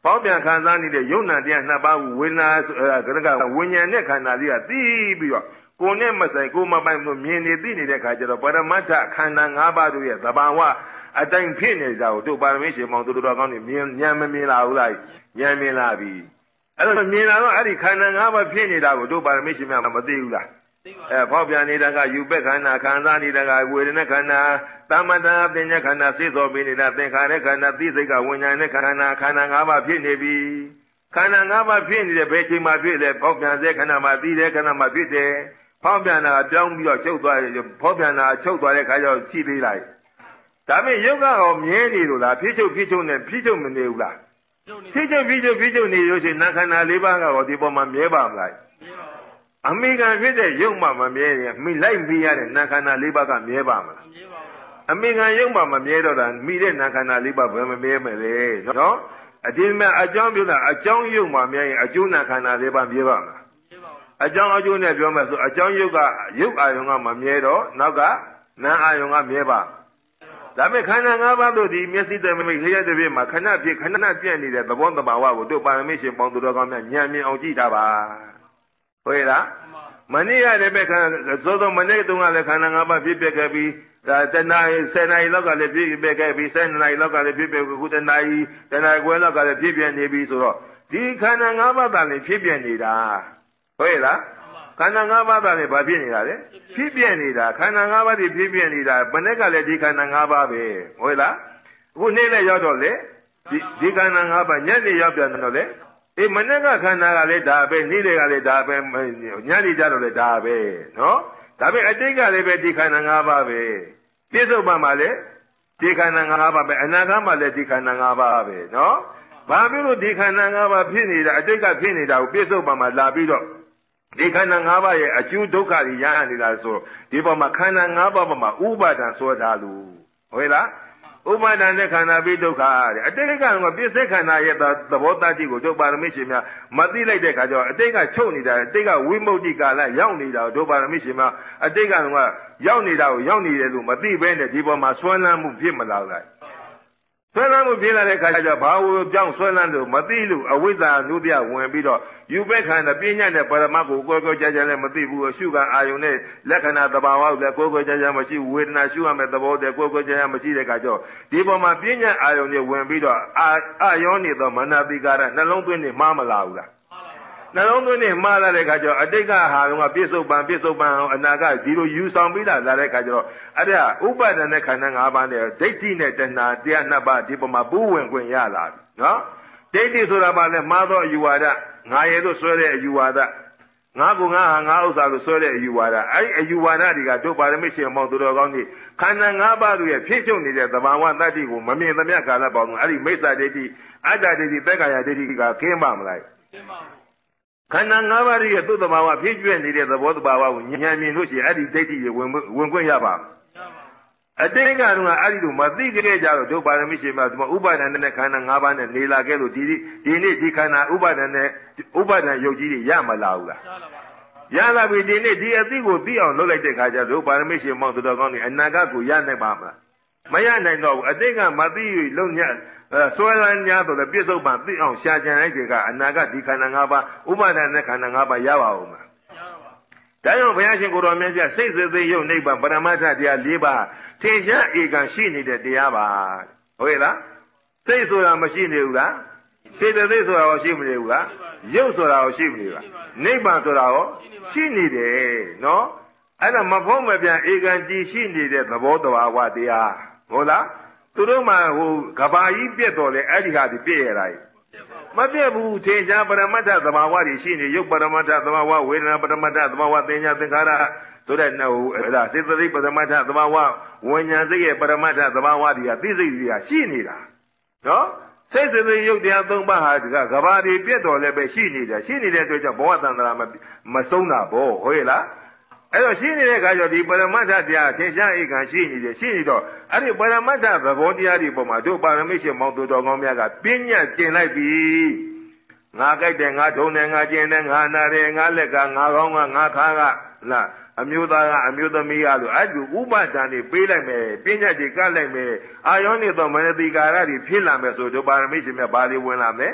ပေါပြန်ခံစားနေတဲ့ယုံနာတရားနှစ်ပါးဝေဒနာကဝိညာဉ်နဲ့ခန္ဓာလေးကသိပြီးတော့ကိုယ်နဲ့မဆိုင်ကိုယ်မပိုင်လို့မြင်နေသိနေတဲ့ခါကျတော့ပရမတ္ထခန္ဓာ၅ပါးတို့ရဲ့သဘာဝအတိုင်းဖြစ်နေတာကိုတို့ပါရမီရှင်မောင်တို့တော်ကောင်းနေမြင်ဉာဏ်မမြင်လာဘူးလားဉာဏ်မြင်လာပြီအဲ့တော့မြင်လာတော့အဲ့ဒီခန္ဓာ၅ပါးဖြစ်နေတာကိုတို့ပါရမီရှင်များမသိဘူးလားဖောက်ပြန်နေတာကယူပက်ခန္ဓာခံစားနေတာကဝေဒနာခန္ဓာသမ္မတာပညာခန္ဓာသိသောပြီးနေတာသင်္ခါရခန္ဓာသိစိတ်ကဝိညာဉ်နဲ့ခန္ဓာ၅ပါးဖြစ်နေပြီခန္ဓာ၅ပါးဖြစ်နေတဲ့ဘယ်ချိန်မှဖြစ်လဲဖောက်ပြန်တဲ့ခန္ဓာမှာသိတဲ့ခန္ဓာမှာဖြစ်တယ်ဖောက်ပြန်တာပြောင်းပြီးတော့ချုပ်သွားဖောက်ပြန်တာချုပ်သွားတဲ့ခါကျတော့ရှိသေးလားဒါပေမဲ့ယုတ်ကရောမြဲနေလို့လားဖြစ်ချုပ်နဲ့ဖြစ်ချုပ်မနေဘူးလားဖြစ်ချုပ်နေလို့ရှိရင်နာခန္ဓာ၄ပါးကရောဒီပေါ်မှာမြဲပါမလားအမိခံဖြစ်တဲ့ယုတ်မှမမြဲရင်မိလိုက်ပြီးရတဲ့နာခန္ဓာ၄ပါးကမြဲပါမလားအမိခံယုတ်မှမမြဲတော့တာမိတဲ့နာခန္ဓာ၄ပါးဘယ်မမြဲမလဲနော်အဒီမဲ့အကြောင်းပြောတာအကြောင်းယုတ်မှမြဲရင်အကျိုးနာခန္ဓာ၄ပါးမြဲပါမလားအကြောင်းအကျိုးနဲ့ပြောမယ်ဆိုအကြောင်းယုတ်ကယုတ်အာယုံကမမြဲတော့နောက်ကနာအာယုံကမြဲပါဒါပေမဲ့ခန္ဓာ၅ပါးတို့ဒီမျက်စိတည်းမိလျက်တစ်ပြည့်မှာခဏပြည့်နေတဲ့သဘောတဘာဝကိုတို့ပါရမီရှင်ပေါင်းသူတော်ကောင်းများဉာဏ်မြင်အောင်ကြည့်တာပါဟုတ်ရဲ့လားမနေ့ကလည်းပဲသောသောမနေ့တုန်းကလည်းခန္ဓာ၅ပါးဖြစ်ပြခဲ့ပြီးဒါတဏှာ10နာရီလောက်ကလည်းဖြစ်ပြခဲ့ပြီး12နာရီလောက်ကလည်းဖြစ်ပြခုတဏှာခွဲလောက်ကလည်းဖြစ်ပြနေပြီဆိုတော့ဒီခန္ဓာ၅ပါးသာလည်းဖြစ်ပြနေတာဟုတ်ရဲ့လားခန္ဓာ၅ပါးသာလည်းဘာဖြစ်နေတာလဲဖြစ်ပြနေတာခန္ဓာ၅ပါးဒီဖြစ်ပြနေတာဘယ်နဲ့ကလည်းဒီခန္ဓာ၅ပါးပဲဟုတ်လားအခုနေ့လည်းရောက်တော့လေဒီခန္ဓာ၅ပါးညနေရောက်ပြန်တော့လေအေးမနေ့ကခန္ဓာကလည်းဒါပဲနေ့တွေကလည်းဒါပဲညနေကြတော့လည်းဒါပဲနော်ဒါပေမဲ့အတိတ်ကလည်းပဲဒီခန္ဓာ၅ပါးပဲပြစ္ဆုတ်ပံမှာလည်းဒီခန္ဓာ၅ပါးပဲအနာဂတ်မှာလည်းဒီခန္ဓာ၅ပါးပဲနော်ဘာဖြစ်လို့ဒီခန္ဓာ၅ပါးဖြစ်နေတာအတိတ်ကဖြစ်နေတာကိုပြစ္ဆုတ်ပံမှာလာပြီးတော့ဒီခန္ဓာ၅ပါးရဲ့အကျိုးဒုက္ခတွေရဟနေတာဆိုဒီပေါ်မှာခန္ဓာ၅ပါးပေါ်မှာဥပါဒံဆိုတာလို့ဟုတ်လားဥပါဒံနဲ့ခန္ဓာပြီးဒုက္ခတဲ့အတိတ်ကပြစ္ဆေခန္ဓာရဲ့သဘောတတိကိုတို့ပါရမီရှင်များမသိလိုက်တဲ့ခါကျတော့အတိတ်ကချုပ်နေတာအတိတ်ကဝိမု ക്തി ကာလရောက်နေတာကိုတို့ပါရမီရှင်များအတိတ်ကရောက်နေတာကိုရောက်နေတယ်လို့မသိဘဲနဲ့ဒီပေါ်မှာဆွဲလန်းမှုဖြစ်မလာဘူးဆွဲလန်းမှုဖြစ်လာတဲ့ခါကျတော့ဘာဝကြောင့်ဆွဲလန်းလို့မသိလို့အဝိဇ္ဇာနုတ္တယဝင်ပြီးတော့ယူပက်ခန္ဓာပညာနဲ့ပရမတ်ကိုကိုယ်ကိုယ်ကြကြလည်းမသိဘူးအရှုခံအာယုန်နဲ့လက္ခဏာသဘာဝကိုလည်းကိုယ်ကိုယ်ကြကြမရှိဝေဒနာရှုရမယ့်သဘောတည်းကိုယ်ကိုယ်ကြကြမရှိတဲ့ခါကျတော့ဒီပေါ်မှာပညာအာယုန်နဲ့ဝင်ပြီးတော့အာယောနေသောမနတိကာရနှလုံးသွင်းနေမှားမလာဘူးလားနှလုံးသွင်းနေမှားလာတဲ့ခါကျတော့အတိတ်ကဟာကပြစ္ဆုတ်ပံအနာကဒီလိုယူဆောင်ပြီးလာတဲ့ခါကျတော့အဲ့ဒါဥပါဒณะခန္ဓာ၅ပါးနဲ့ဒိဋ္ဌိနဲ့တဏှာတရားနှစ်ပါးဒီပေါ်မှာပူးဝင်ခွင့်ရလာပြီနော်ဒိဋ္ဌိဆိုတာပါလဲမှားသောအယူဝါဒငါရဲ့လို့ဆွဲတဲ့အယူဝါဒငါကငါဟာငါဥစ္စာလို့ဆွဲတဲ့အယူဝါဒအဲ့ဒီအယူဝါဒတွေကတို့ပါရမီရှင်မောင်သူတော်ကောင်းကြီးခန္ဓာ၅ပါးတို့ရဲ့ဖြစ်ချုပ်နေတဲ့သဘာဝတတ္တိကိုမမြင်သမျှကာလပေါင်းအဲ့ဒီမိစ္ဆာဒိဋ္ဌိအတ္တဒိဋ္ဌိသက္ကာယဒိဋ္ဌိကခင်းပါမလားခင်းပါဘူးခန္ဓာ၅ပါးရဲ့သူ့သဘာဝဖြစ်ကျွဲ့နေတဲ့သဘောသဘာဝကိုဉာဏ်မြင်လို့ရှိရင်အဲ့ဒီဒိဋ္ဌိကိုဝင်ခွင့်ရပါအတိတ်ကတော့အဲ့ဒီလိုမသိခဲ့ကြတော့ဒုပါရမီရှင်များဒီမှာဥပါဒဏ်နဲ့ခန္ဓာ၅ပါးနဲ့နေလာခဲ့လို့ဒီနေ့ဒီခန္ဓာဥပါဒဏ်နဲ့ဥပါဒဏ်ယုတ်ကြီးတွေရမလာဘူးလားရလာပြီဒီနေ့ဒီအသိကိုသိအောင်လုပ်လိုက်တဲ့ခါကျဒုပါရမီရှင်မောင်တော်ကောင်းနေအနာဂတ်ကိုရနိုင်ပါမလားမရနိုင်တော့ဘူးအတိတ်ကမသိ၍လုံညဆွဲလန်းညာဆိုတဲ့ပြစ္ဆုတ်ပံသိအောင်ရှာကြံလိုက်တဲ့ကအနာဂတ်ဒီခန္ဓာ၅ပါးဥပါဒဏ်နဲ့ခန္ဓာ၅ပါးရပါဦးမလားဒါကြောင့်ဘုရားရှင်ကိုတော်မြတ်ကြီးစိတ်စေသိယုတ်နိဗ္ဗာန်ပရမတ္ထတရား၄ပါးထင်ရှားဧကံရှိနေတဲ့တရားပါဟုတ်ရဲ့လားစိတ်ဆိုတာမရှိနေဘူးလားစေတသိက်ဆိုတာရောရှိမနေဘူးလားရုပ်ဆိုတာရောရှိမနေဘူးလားနိဗ္ဗာန်ဆိုတာရောရှိနေတယ်နော်အဲ့ဒါမဖုံးမပြန်ဧကံကြည်ရှိနေတဲ့သဘောတရားဝတရားဟုတ်လားသူတို့မှကဘာကြီးပြက်တော်လေအဲ့ဒီဟာဒီပြည့်ရတာမပြည့်ဘူးထင်ရှားပရမတ္ထသဘာဝတွေရှိနေရုပ်ပရမတ္ထသဘာဝဝေဒနာပရမတ္ထသဘာဝသင်ညာသင်္ခါရဆိုတဲ့နှုတ်အဲ့ဒါစေတသိက်ပရမတ္ထသဘာဝဝိညာဉ်စိတ်ရဲ့ပရမတ္ထသဘာဝတွေကသိစိတ်တွေကရှိနေတာနော်စိတ်စေတသိက်ရုပ်တရား၃ပါးဟာဒီကဘာတွေပြတ်တော်လည်းပဲရှိနေတယ်ရှိနေတဲ့အတွက်ကြောင့်ဘဝတန်ត្រာမဆုံးတာဘောဟုတ်ရဲ့လားအဲ့တော့ရှိနေတဲ့အခါကျတော့ဒီပရမတ္ထတရားသင်္ချာဧကံရှိနေတယ်ရှိနေတော့အဲ့ဒီပရမတ္ထသဘောတရားတွေပေါ်မှာတို့ပါရမီရှင်မောင်သူတော်ကောင်းများကပညာကျင့်လိုက်ပြီငါကြိုက်တယ်ငါထုံတယ်ငါကျင်တယ်ငါနာတယ်ငါလက်ကငါကောင်းကငါခါကလားအမျိုးသားကအမျိုးသမီးကလို့အဲ့ဒီဥပါဒဏ်တွေပေးလိုက်မယ်ပညာတွေကလိုက်မယ်အာယောနေသောမနတိကာရတွေဖြစ်လာမယ်ဆိုတို့ပါရမီရှင်မြတ်ဘာတွေဝင်လာမလဲ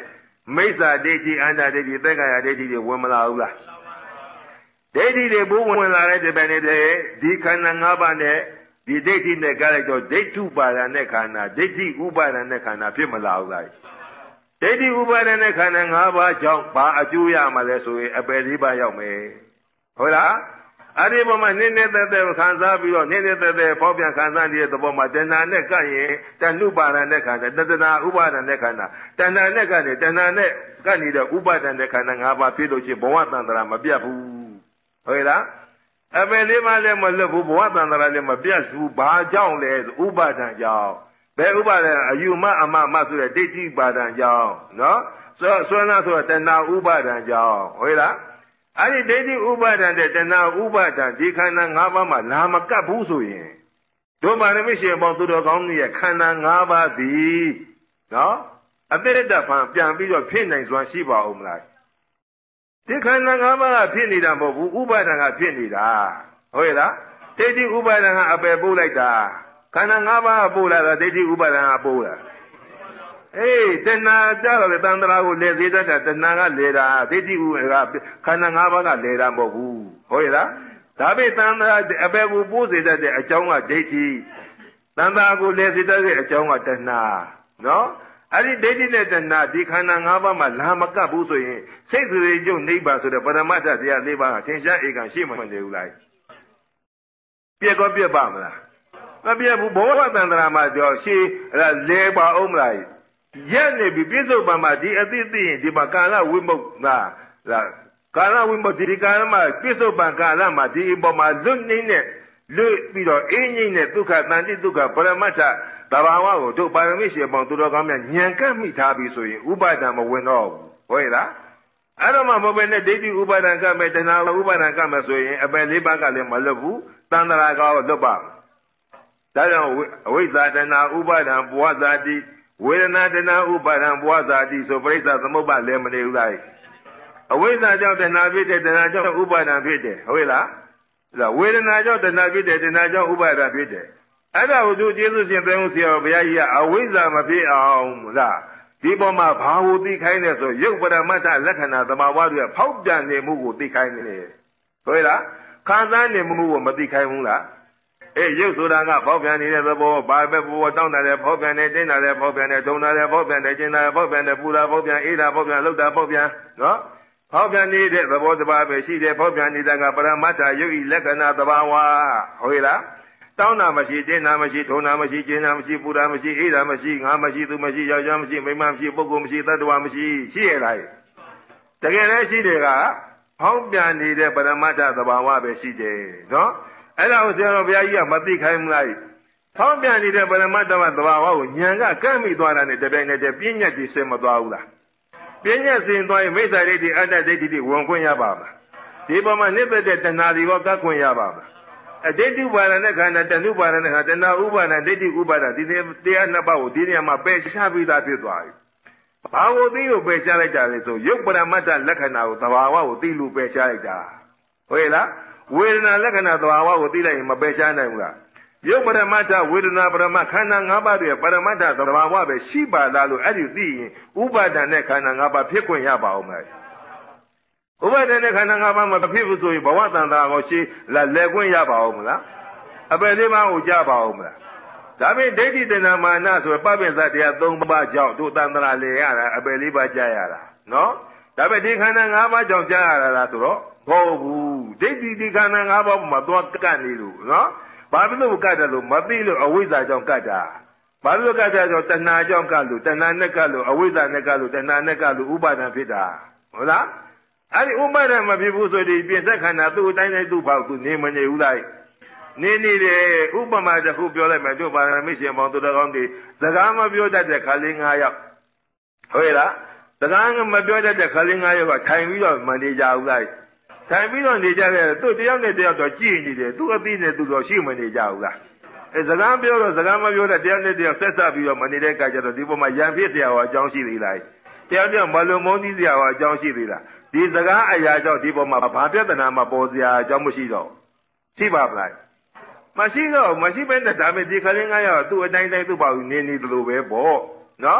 မိစ္ဆာဒိဋ္ဌိအန္တဒိဋ္ဌိသက္ကာယဒိဋ္ဌိတွေဝင်မလာဘူးလားဒိဋ္ဌိတွေဘိုးဝင်လာတဲ့ဒီပိုင်းနဲ့ဒီခန္ဓာ၅ပါးနဲ့ဒီဒိဋ္ဌိနဲ့ကြလိုက်တော့ဒိဋ္ဌုပါဒနဲ့ခန္ဓာဒိဋ္ဌိဥပါဒနဲ့ခန္ဓာဖြစ်မလာဘူးလားဒိဋ္ဌိဥပါဒနဲ့ခန္ဓာ၅ပါးကြောင့်ဘာအကျိုးရမှာလဲဆိုရင်အပယ်၄ပါးရောက်မယ်ဟုတ်လားအဲ့ဒီဘုံမှာနည်းနည်းသက်သက်ခံစားပြီးတော့နည်းနည်းသက်သက်ပေါပြန်ခံစားနေတဲ့သဘောမှာတဏှာနဲ့ကပ်ရင်တဏှုပါဒနဲ့ခန္ဓာတဏှာဥပါဒနဲ့ခန္ဓာတဏှာနဲ့ကပ်နေတဏှာနဲ့ကပ်နေတဲ့ဥပါဒနဲ့ခန္ဓာ၅ပါးဖြစ်လို့ချင်းဘဝတန်တရာမပြတ်ဘူးဟုတ်လားအပယ်လေးပါးလည်းမလွတ်ဘူးဘဝတန်တရာလည်းမပြတ်ဘူးဘာကြောင့်လဲဥပါဒံကြောင့်ဘယ်ဥပါဒံအယူမအမမဆိုတဲ့ဒိဋ္ဌိပါဒံကြောင့်နော်ဆွမ်းနာဆိုတဲ့တဏှာဥပါဒံကြောင့်ဟုတ်လားအဲ့ဒီဒိဋ္ဌိဥပါဒံတဲ့တဏှာဥပါဒံဒီခန္ဓာ၅ပါးမှာလာမကပ်ဘူးဆိုရင်တို့ပါရမီရှင်ပေါင်းသူတော်ကောင်းကြီးရဲ့ခန္ဓာ၅ပါးသည်နော်အတိရတ္တဖန်ပြန်ပြီးတော့ဖြစ်နိုင်စွမ်းရှိပါဦးမလားဒီခန္ဓာ၅ပါးကဖြစ်နေတာမဟုတ်ဘူးဥပါဒံကဖြစ်နေတာဟုတ်ရဲ့လားဒိဋ္ဌိဥပါဒံကအပယ်ပို့လိုက်တာခန္ဓာ၅ပါးကပို့လာတာဒိဋ္ဌိဥပါဒံကပို့လာအေးတဏှာကြတော့တန်ត្រာကိုလဲစေတတ်တာတဏှာကလဲတာဒိဋ္ဌိဥကခန္ဓာ၅ပါးကလဲတာမဟုတ်ဘူးဟုတ်ရဲ့လားဒါပေတန်ត្រာအပယ်ကိုပို့စေတတ်တဲ့အကြောင်းကဒိဋ္ဌိတန်ត្រာကိုလဲစေတတ်တဲ့အကြောင်းကတဏှာနော်အဲ့ဒီဒိဋ္ဌိနဲ့တဏှာဒီခန္ဓာ၅ပါးမှာလာမကပ်ဘူးဆိုရင်စိတ်စေကျုပ်နိဗ္ဗာန်ဆိုတဲ့ပရမတ္ထတရား၄ပါးကထင်ရှားဧကံရှိမှမနေဘူးလားပြက်ကောပြက်ပါမလားမပြက်ဘူးဘောဝတန္တရာမှာကြောရှေးလဲပါအောင်မလားရက်နေပြီပြစ္ဆုတ်ပံမှာဒီအသိသိရင်ဒီမှာကာလဝိမုတ်ကာလဝိမုတ်ဒီကာလမှာပြစ္ဆုတ်ပံကာလမှာဒီအပေါ်မှာလွတ်နေတဲ့လွတ်ပြီးတော့အင်းငိမ့်တဲ့ဒုက္ခတန်တိဒုက္ခပရမတ္ထသဘာဝကိုတို့ပါရမီရှင်ပေါင်းသူတော်ကောင်းများဉာဏ်ကပ်မိထားပြီဆိုရင်ဥပါဒံမဝင်တော့ဘူးဟုတ်ရဲ့လားအဲ့တော့မှမပဲနဲ့ဒိဋ္ဌိဥပါဒံကမဲ့တဏှာဥပါဒံကမဲ့ဆိုရင်အပယ်၄ပါးကလည်းမလွတ်ဘူးတန်ត្រာကောလွတ်ပါဒါကြောင့်အဝိဇ္ဇာတဏှာဥပါဒံဘဝဇာတိဝေဒနာတဏှာဥပါဒံဘဝဇာတိဆိုပြိဿသမုပ္ပါလည်းမနေဘူးလားအဝိဇ္ဇာကြောင့်တဏှာဖြစ်တယ်တဏှာကြောင့်ဥပါဒံဖြစ်တယ်ဟုတ်ရဲ့လားဝေဒနာကြောင့်တဏှာဖြစ်တယ်တဏှာကြောင့်ဥပါဒံဖြစ်တယ်အဲ့ဒါကိုသူကျေးဇူးရှင်သင်္ឃဆရာဘုရားကြီးကအဝိဇ္ဇာမဖြစ်အောင်လားဒီပေါ်မှာဘာကိုသိခိုင်းလဲဆိုရုပ်ပရမတ္ထလက္ခဏာသဘာဝတွေဖောက်ပြန်နေမှုကိုသိခိုင်းနေတယ်ဟုတ်ရဲ့လားခံစားနေမှုကိုမသိခိုင်းဘူးလားအေးရုပ်ဆိုတာကဖောက်ပြန်နေတဲ့သဘောဘာပဲဘောတောင်းတာလဲဖောက်ပြန်နေတင်းတာလဲဖောက်ပြန်နေထုံတာလဲဖောက်ပြန်နေကျင်းတာလဲဖောက်ပြန်နေပူတာဖောက်ပြန်အေးတာဖောက်ပြန်လှုပ်တာဖောက်ပြန်နော်ဖောက်ပြန်နေတဲ့သဘောတစ်ပါးပဲရှိတယ်ဖောက်ပြန်နေတာကပရမတ္ထရုပ်ဤလက္ခဏာသဘာဝဟုတ်ရဲ့လားတောင်းတာမရှိတင်းတာမရှိထုံတာမရှိကျင်းတာမရှိပူတာမရှိအေးတာမရှိငါမရှိသူမရှိယောက်ျားမရှိမိန်းမမရှိပုဂ္ဂိုလ်မရှိသတ္တဝါမရှိရှိရလားတကယ်လည်းရှိတယ်ကဖောက်ပြန်နေတဲ့ပရမတ္ထသဘာဝပဲရှိတယ်နော်အဲ့ဒါကိုဆရာတော်ဘုရားကြီးကမသိခိုင်းမလားဖောက်ပြန်နေတဲ့ပရမတ္ထသဘာဝကိုဉာဏ်ကကန့်မိသွားတာနဲ့တပြိုင်နက်တည်းပြဉ္ညာတိစင်မသွားဘူးလားပြဉ္ညာစင်သွားရင်မိစ္ဆာဒိဋ္ဌိအတ္တဒိဋ္ဌိတွေဝင်ခွင့်ရပါမလားဒီပေါ်မှာနိဗ္ဗတဲ့တဏှာတွေကကတ်ခွင့်ရပါမလားအဒိဋ္ဌိဥပါဒနဲ့ခန္ဓာတဏှုပါဒနဲ့ခန္ဓာတဏှာဥပါဒဒိဋ္ဌိဥပါဒဒီတရားနှစ်ပါးကိုဒီနေရာမှာပယ်ချပြီးသားဖြစ်သွားပြီ။ဘာကိုသိလို့ပယ်ချလိုက်တာလဲဆိုရုပ်ပရမတ္ထလက္ခဏာကိုသဘာဝကိုသိလို့ပယ်ချလိုက်တာ။ဟုတ်ရဲ့လား။ဝေဒနာလက္ခဏာသဘာဝကိုသိလိုက်ရင်မပယ်ချနိုင်ဘူးလား။ရုပ်ပရမတ္ထဝေဒနာပရမခန္ဓာ၅ပါးတွေပရမတ္ထသဘာဝပဲရှိပါလားလို့အဲ့ဒီသိရင်ဥပါဒဏ်နဲ့ခန္ဓာ၅ပါးဖြစ်ခွင့်ရပါအောင်မလား။ဥပါဒနဲ့ခန္ဓာ၅ပါးမှာဖြစ်ဖို့ဆိုရင်ဘဝတန်တာကိုရှိလဲခွင့်ရပါဦးမလားအပယ်လေးပါးကိုကြပါဦးမလားဒါပေမဲ့ဒိဋ္ဌိတဏမာနဆိုပပိသတရား၃ပါးကြောင့်တို့တန်တရာလေရတာအပယ်လေးပါးကြရတာနော်ဒါပေမဲ့ဒီခန္ဓာ၅ပါးကြောင့်ကြရတာလားဆိုတော့မဟုတ်ဘူးဒိဋ္ဌိဒီခန္ဓာ၅ပါးမှာသွားကတ်နေလို့နော်ဘာဖြစ်လို့ကတ်တယ်လို့မသိလို့အဝိဇ္ဇာကြောင့်ကတ်တာဘာလို့ကတ်တယ်ဆိုတဏှာကြောင့်ကတ်လို့တဏှာနဲ့ကတ်လို့အဝိဇ္ဇာနဲ့ကတ်လို့တဏှာနဲ့ကတ်လို့ဥပါဒံဖြစ်တာဟုတ်လားအဲ့ဒီဥပါဒံမဖြစ်ဘူးဆိုဒီပြင်သက်ခန္ဓာသူ့အတိုင်းတိုင်းသူ့ဘောက်သူနေမနေဘူးလားနေနေတယ်ဥပမာတစ်ခုပြောလိုက်မယ်တို့ပါရမီရှင်ပေါင်းသူတော်ကောင်းတွေစကားမပြောတတ်တဲ့ခါလေး9ယောက်ဟုတ်ရဲ့လားစကားမပြောတတ်တဲ့ခါလေး9ယောက်ကထိုင်ပြီးတော့မနေကြဘူးလားထိုင်ပြီးတော့နေကြတယ်သူ့တယောက်နဲ့တယောက်တော့ကြည်နေတယ်သူ့အသိနဲ့သူတော့ရှိမနေကြဘူးလားအဲစကားပြောတော့စကားမပြောတဲ့တယောက်နဲ့တယောက်ဆက်ဆက်ပြီးတော့မနေတဲ့အခါကျတော့ဒီပေါ်မှာရံဖြစ်เสียဟောအကြောင်းရှိသေးလားတယောက်တယောက်မလုံမုန်းကြီးเสียဟောအကြောင်းရှိသေးလားဒီစကားအရာကြောင့်ဒီပေါ်မှာဘာပြဿနာမှပေါ်စရာအကြောင်းမရှိတော့ရှိပါမလားမရှိတော့မရှိပဲနဲ့ဒါပေမဲ့ဒီခလေး9ယောက်သူ့အတိုင်းတိုင်းသူ့ပါဘူးနေနေသလိုပဲပေါ့နော်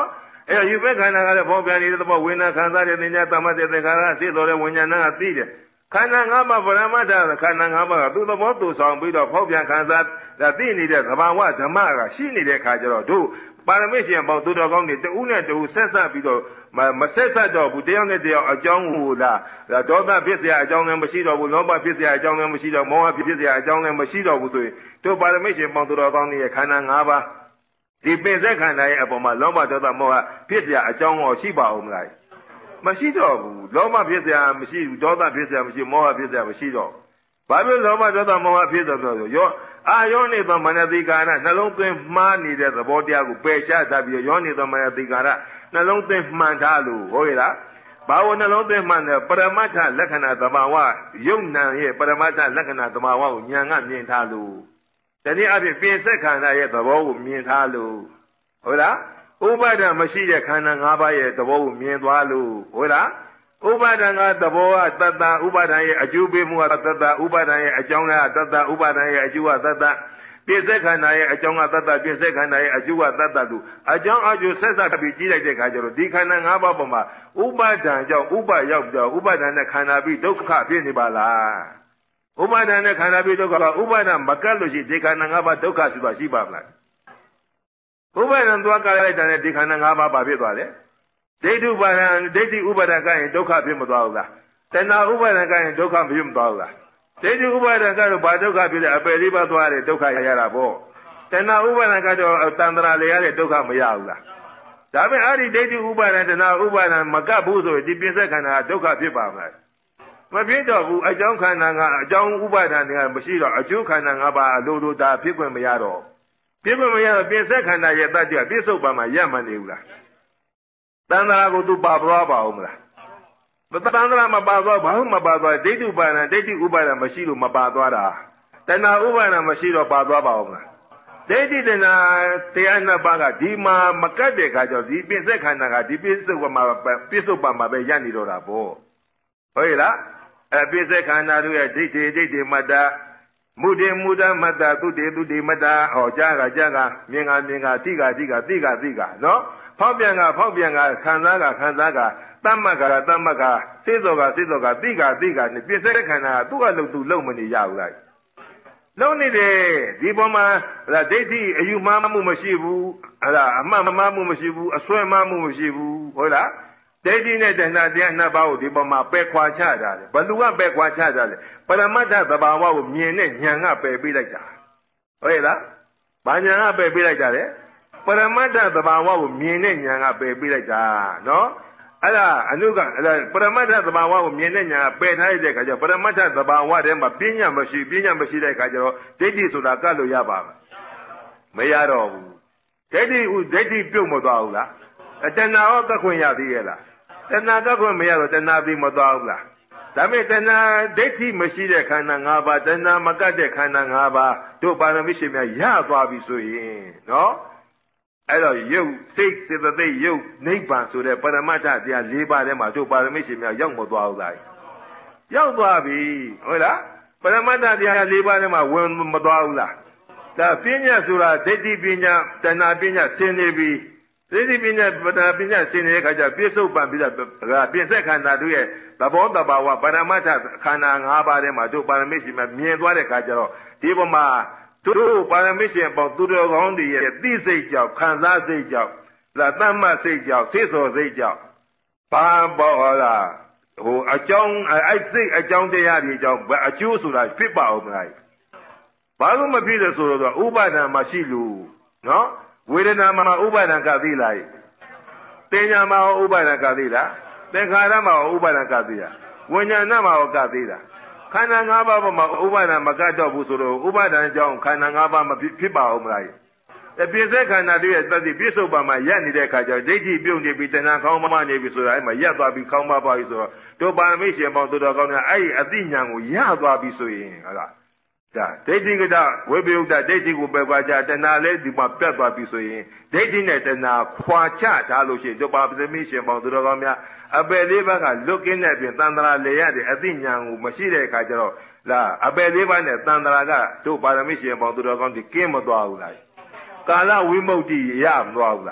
အဲ့တော့ယူပဲခန္ဓာကလည်းဖော်ပြနေတဲ့သဘောဝိညာဉ်ခံစားတဲ့သင်္ညာသမတ်တဲ့သင်္ခါရသိတော်တဲ့ဝိညာဏကသိတယ်ခန္ဓာ၅ပါးပရမတ္ထခန္ဓာ၅ပါးကသူ့သဘောသူဆောင်ပြီးတော့ဖောက်ပြန်ခံစားသိနေတဲ့သဘာဝဓမ္မကရှိနေတဲ့ခါကျတော့တို့ပါရမစ်ရှင်ပေါင်းသူတော်ကောင်းတွေတဦးနဲ့တဦးဆက်ဆက်ပြီးတော့မဆက်ဆက်တော့ဘူးတယောက်နဲ့တယောက်အကြောင်းဟူလားဒေါသဖြစ်เสียအကြောင်းလည်းမရှိတော့ဘူးလောဘဖြစ်เสียအကြောင်းလည်းမရှိတော့မောဟဖြစ်เสียအကြောင်းလည်းမရှိတော့ဘူးဆိုရင်တို့ပါရမစ်ရှင်ပေါင်းသူတော်ကောင်းတွေရဲ့ခန္ဓာ၅ပါးဒီပင်စက်ခန္ဓာရဲ့အပေါ်မှာလောဘဒေါသမောဟဖြစ်เสียအကြောင်းရောရှိပါဦးမလားမရှိတော့ဘူးလောဘဖြစ်เสียမရှိဘူးဒေါသဖြစ်เสียမရှိမောဟဖြစ်เสียမရှိတော့ဘာဖြစ်လောဘဒေါသမောဟဖြစ်တော့ရောအာယောနေသောမနတိကာရနှလုံးသွင်းမှားနေတဲ့သဘောတရားကိုပယ်ရှားထားပြီးရောနေသောမနတိကာရနှလုံးသွင်းမှန်ထားလို့ဟုတ်ရဲ့လားဘာဝနှလုံးသွင်းမှန်တယ်ပရမတ္ထလက္ခဏာသဘာဝယုံနံရဲ့ပရမတ္ထလက္ခဏာသဘာဝကိုဉာဏ်ကမြင်ထားလို့တနည်းအားဖြင့်ပြင်စက်ခန္ဓာရဲ့သဘောကိုမြင်ထားလို့ဟုတ်လားဥပါဒံမရှိတဲ့ခန္ဓာ၅ပါးရဲ့သဘောကိုမြင်သွားလို့ဟုတ်လားဥပါဒံကသဘောကတတ္တဥပါဒံရဲ့အကျိုးပေးမှုကတတ္တဥပါဒံရဲ့အကြောင်းကတတ္တဥပါဒံရဲ့အကျိုးကတတ္တပြစ္ဆေခန္ဓာရဲ့အကြောင်းကတတ္တပြစ္ဆေခန္ဓာရဲ့အကျိုးကတတ္တသူအကြောင်းအကျိုးဆက်ဆက်ပြီးကြည့်လိုက်တဲ့အခါကျတော့ဒီခန္ဓာ၅ပါးပေါ်မှာဥပါဒံကြောင့်ဥပရောက်တော့ဥပါဒံနဲ့ခန္ဓာပြီးဒုက္ခဖြစ်နေပါလားဥပါဒံနဲ့ခန္ဓာပြီးဒုက္ခကဥပါဒံမကတ်လို့ရှိဒီခန္ဓာ၅ပါးဒုက္ခဆိုတာရှိပါမလားဥပါဒံသွားကြလိုက်တဲ့ဒီခန္ဓာ၅ပါးဘာဖြစ်သွားလဲဒိဋ္ဌဥပါဒံဒိဋ္ဌိဥပါဒံကရင်ဒုက္ခဖြစ်မသွားဘူးလားတဏှာဥပါဒံကရင်ဒုက္ခမဖြစ်မသွားဘူးလားဒိဋ္ဌိဥပါဒံကတော့ဘာဒုက္ခဖြစ်လဲအပယ်လေးပါးသွားတယ်ဒုက္ခရတာပေါ့တဏှာဥပါဒံကတော့တန်ត្រာလေရတဲ့ဒုက္ခမရဘူးလားဒါပေမဲ့အဲ့ဒီဒိဋ္ဌိဥပါဒံတဏှာဥပါဒံမကပ်ဘူးဆိုရင်ဒီပြင်စက်ခန္ဓာဒုက္ခဖြစ်ပါမလားမဖြစ်တော့ဘူးအကြောင်းခန္ဓာကအကြောင်းဥပါဒံတွေကမရှိတော့အကျိုးခန္ဓာ၅ပါးအလိုလိုဒါဖြစ်ခွင့်မရတော့ဖြစ်ခွင့်မရတော့ပြင်စက်ခန္ဓာရဲ့တတ္တိကပြစ္ဆုတ်ပါမှာရပ်မှန်နေဘူးလားတန်ត្រာကိုသူပါသွားပါဦးမလားတန်ត្រာမပါသွားဘာမှမပါသွားဒိဋ္ဌိဥပါဒံဒိဋ္ဌိဥပါဒံမရှိလို့မပါသွားတာတဏှာဥပါဒံမရှိတော့ပါသွားပါဦးမလားဒိဋ္ဌိတဏှာတရားနှစ်ပါးကဒီမှာမကတ်တဲ့ခါကျတော့ဒီပြစ္ဆေခန္ဓာကဒီပြစ္ဆုတ်ပါမှာပြစ္ဆုတ်ပါမှာပဲရပ်နေတော့တာပေါ့ဟုတ်ရဲ့လားပြစ္ဆေခန္ဓာတို့ရဲ့ဒိဋ္ဌိဒိဋ္ဌိမတ္တမုဒိမုဒ္ဒမတ္တသုတေသုတေမတ္တဟောကြားကမြင်ကသိကနော်ဖောက်ပြန်ကခံစားကတမ္မကစေသောကသိကနဲ့ပြစ္ဆေခန္ဓာကသူ့အလုပ်သူလုံမနေရဘူးလားလုံးနေတယ်ဒီပေါ်မှာဒိဋ္ဌိအယူမှားမှုမရှိဘူးအမှန်မှားမှုမရှိဘူးအစွဲမှားမှုမရှိဘူးဟုတ်လားဒိဋ္ဌိနဲ့တဏှာတရားနှစ်ပါးကိုဒီပေါ်မှာပယ်ခွာချတာလေဘလူကပယ်ခွာချတာလေပရမတ္ထသဘာဝကိုမြင်တဲ့ဉာဏ်ကပယ်ပေးလိုက်တာဟုတ်ရဲ့လားဘာဉာဏ်ကပယ်ပေးလိုက်တာလဲပရမတ္ထသဘာဝကိုမြင်တဲ့ဉာဏ်ကပယ်ပေးလိုက်တာနော်အဲ့ဒါအနုကပရမတ္ထသဘာဝကိုမြင်တဲ့ညာပယ်ထားတဲ့အခါကျပရမတ္ထသဘာဝထဲမှာပညာမရှိတဲ့အခါကျတော့ဒိဋ္ဌိဆိုတာကတ်လို့ရပါမရတော့ဘူးဒိဋ္ဌိပြုတ်မသွားဘူးလားတဏှာရောကတ်ခွင့်ရသေးရဲ့လားတဏှာကတ်ခွင့်မရတော့တဏှာပြီးမသွားဘူးလားဒါပေမဲ့တဏှာဒိဋ္ဌိမရှိတဲ့ခန္ဓာ၅ပါးတဏှာမကတ်တဲ့ခန္ဓာ၅ပါးတို့ပါရမီရှင်များရသွားပြီဆိုရင်နော်အဲ့တော့ယုတ်စိတ်စေတသိက်ယုတ်နိဗ္ဗာန်ဆိုတဲ့ပရမတ္ထတရား၄ပါးထဲမှာတို့ပါရမီရှင်များရောက်မသွားဘူးလားရောက်သွားပြီဟုတ်လားပရမတ္ထတရား၄ပါးထဲမှာဝင်မသွားဘူးလားဒါပညာဆိုတာဒိဋ္ဌိပညာတဏှာပညာဆင်းနေပြီဒိဋ္ဌိပညာပဏာပညာဆင်းနေတဲ့အခါကျပြစ္ဆုတ်ပံပြီးတော့ပြင်ဆက်ခန္ဓာတို့ရဲ့သဘောတဘာဝပရမတ္ထခန္ဓာ၅ပါးထဲမှာတို့ပါရမီရှင်များမြင်သွားတဲ့အခါကျတော့ဒီပေါ်မှာတို့ပါရမီရှင်ပေါင်းသူတော်ကောင်းတွေရဲ့သိစိတ်ကြောင့်ခံစားစိတ်ကြောင့်တမ္မစိတ်ကြောင့်သိစောစိတ်ကြောင့်ဘာပေါ်လာအကြောင်းအဲ့စိတ်အကြောင်းတရားတွေကြောင့်အကျိုးဆိုတာဖြစ်ပါဦးမလားဘာလို့မဖြစ်လဲဆိုတော့ဥပါဒံမရှိလို့နော်ဝေဒနာမှာဥပါဒံကသိလားတင်ညာမှာဥပါဒံကသိလားသင်္ခါရမှာဥပါဒံကသိလားဝိညာဏမှာကသိလားခန္ဓာ၅ပါးပေါ်မှာဥပါဒံမကတ်တော့ဘူးဆိုတော့ဥပါဒံကြောင့်ခန္ဓာ၅ပါးမဖြစ်ပါဦးမလားပြစ္ဆေခန္ဓာတွေရဲ့တတိပြစ္ဆုတ်ပါမှာရပ်နေတဲ့အခါကျတော့ဒိဋ္ဌိပြုတ်နေပြီးတဏှာခေါင်းမနေပြီဆိုတာအဲ့မှာရပ်သွားပြီးခေါင်းမပါပြီဆိုတော့တို့ပါရမီရှင်ပေါင်းသူတော်ကောင်းများအဲ့ဒီအသိဉာဏ်ကိုရသွားပြီဆိုရင်ဟုတ်လားဒါဒိဋ္ဌိကတဝိပယုတ်တဒိဋ္ဌိကိုပယ်ခွာကြတဏှာလည်းဒီမှာပြတ်သွားပြီဆိုရင်ဒိဋ္ဌိနဲ့တဏှာခွာချထားလို့ရှိရင်တို့ပါရမီရှင်ပေါင်းသူတော်ကောင်းများအပယ်လေးပါးကလွတ်ကင်းတဲ့ပြင်တန်ត្រာလေရတဲ့အသိဉာဏ်ကိုမရှိတဲ့အခါကျတော့လာအပယ်လေးပါးနဲ့တန်ត្រာကတို့ပါရမီရှင်ပေါင်းသူတော်ကောင်းဒီကင်းမသွားဘူးလားကာလဝိမု ക്തി ရမသွားဘူးလား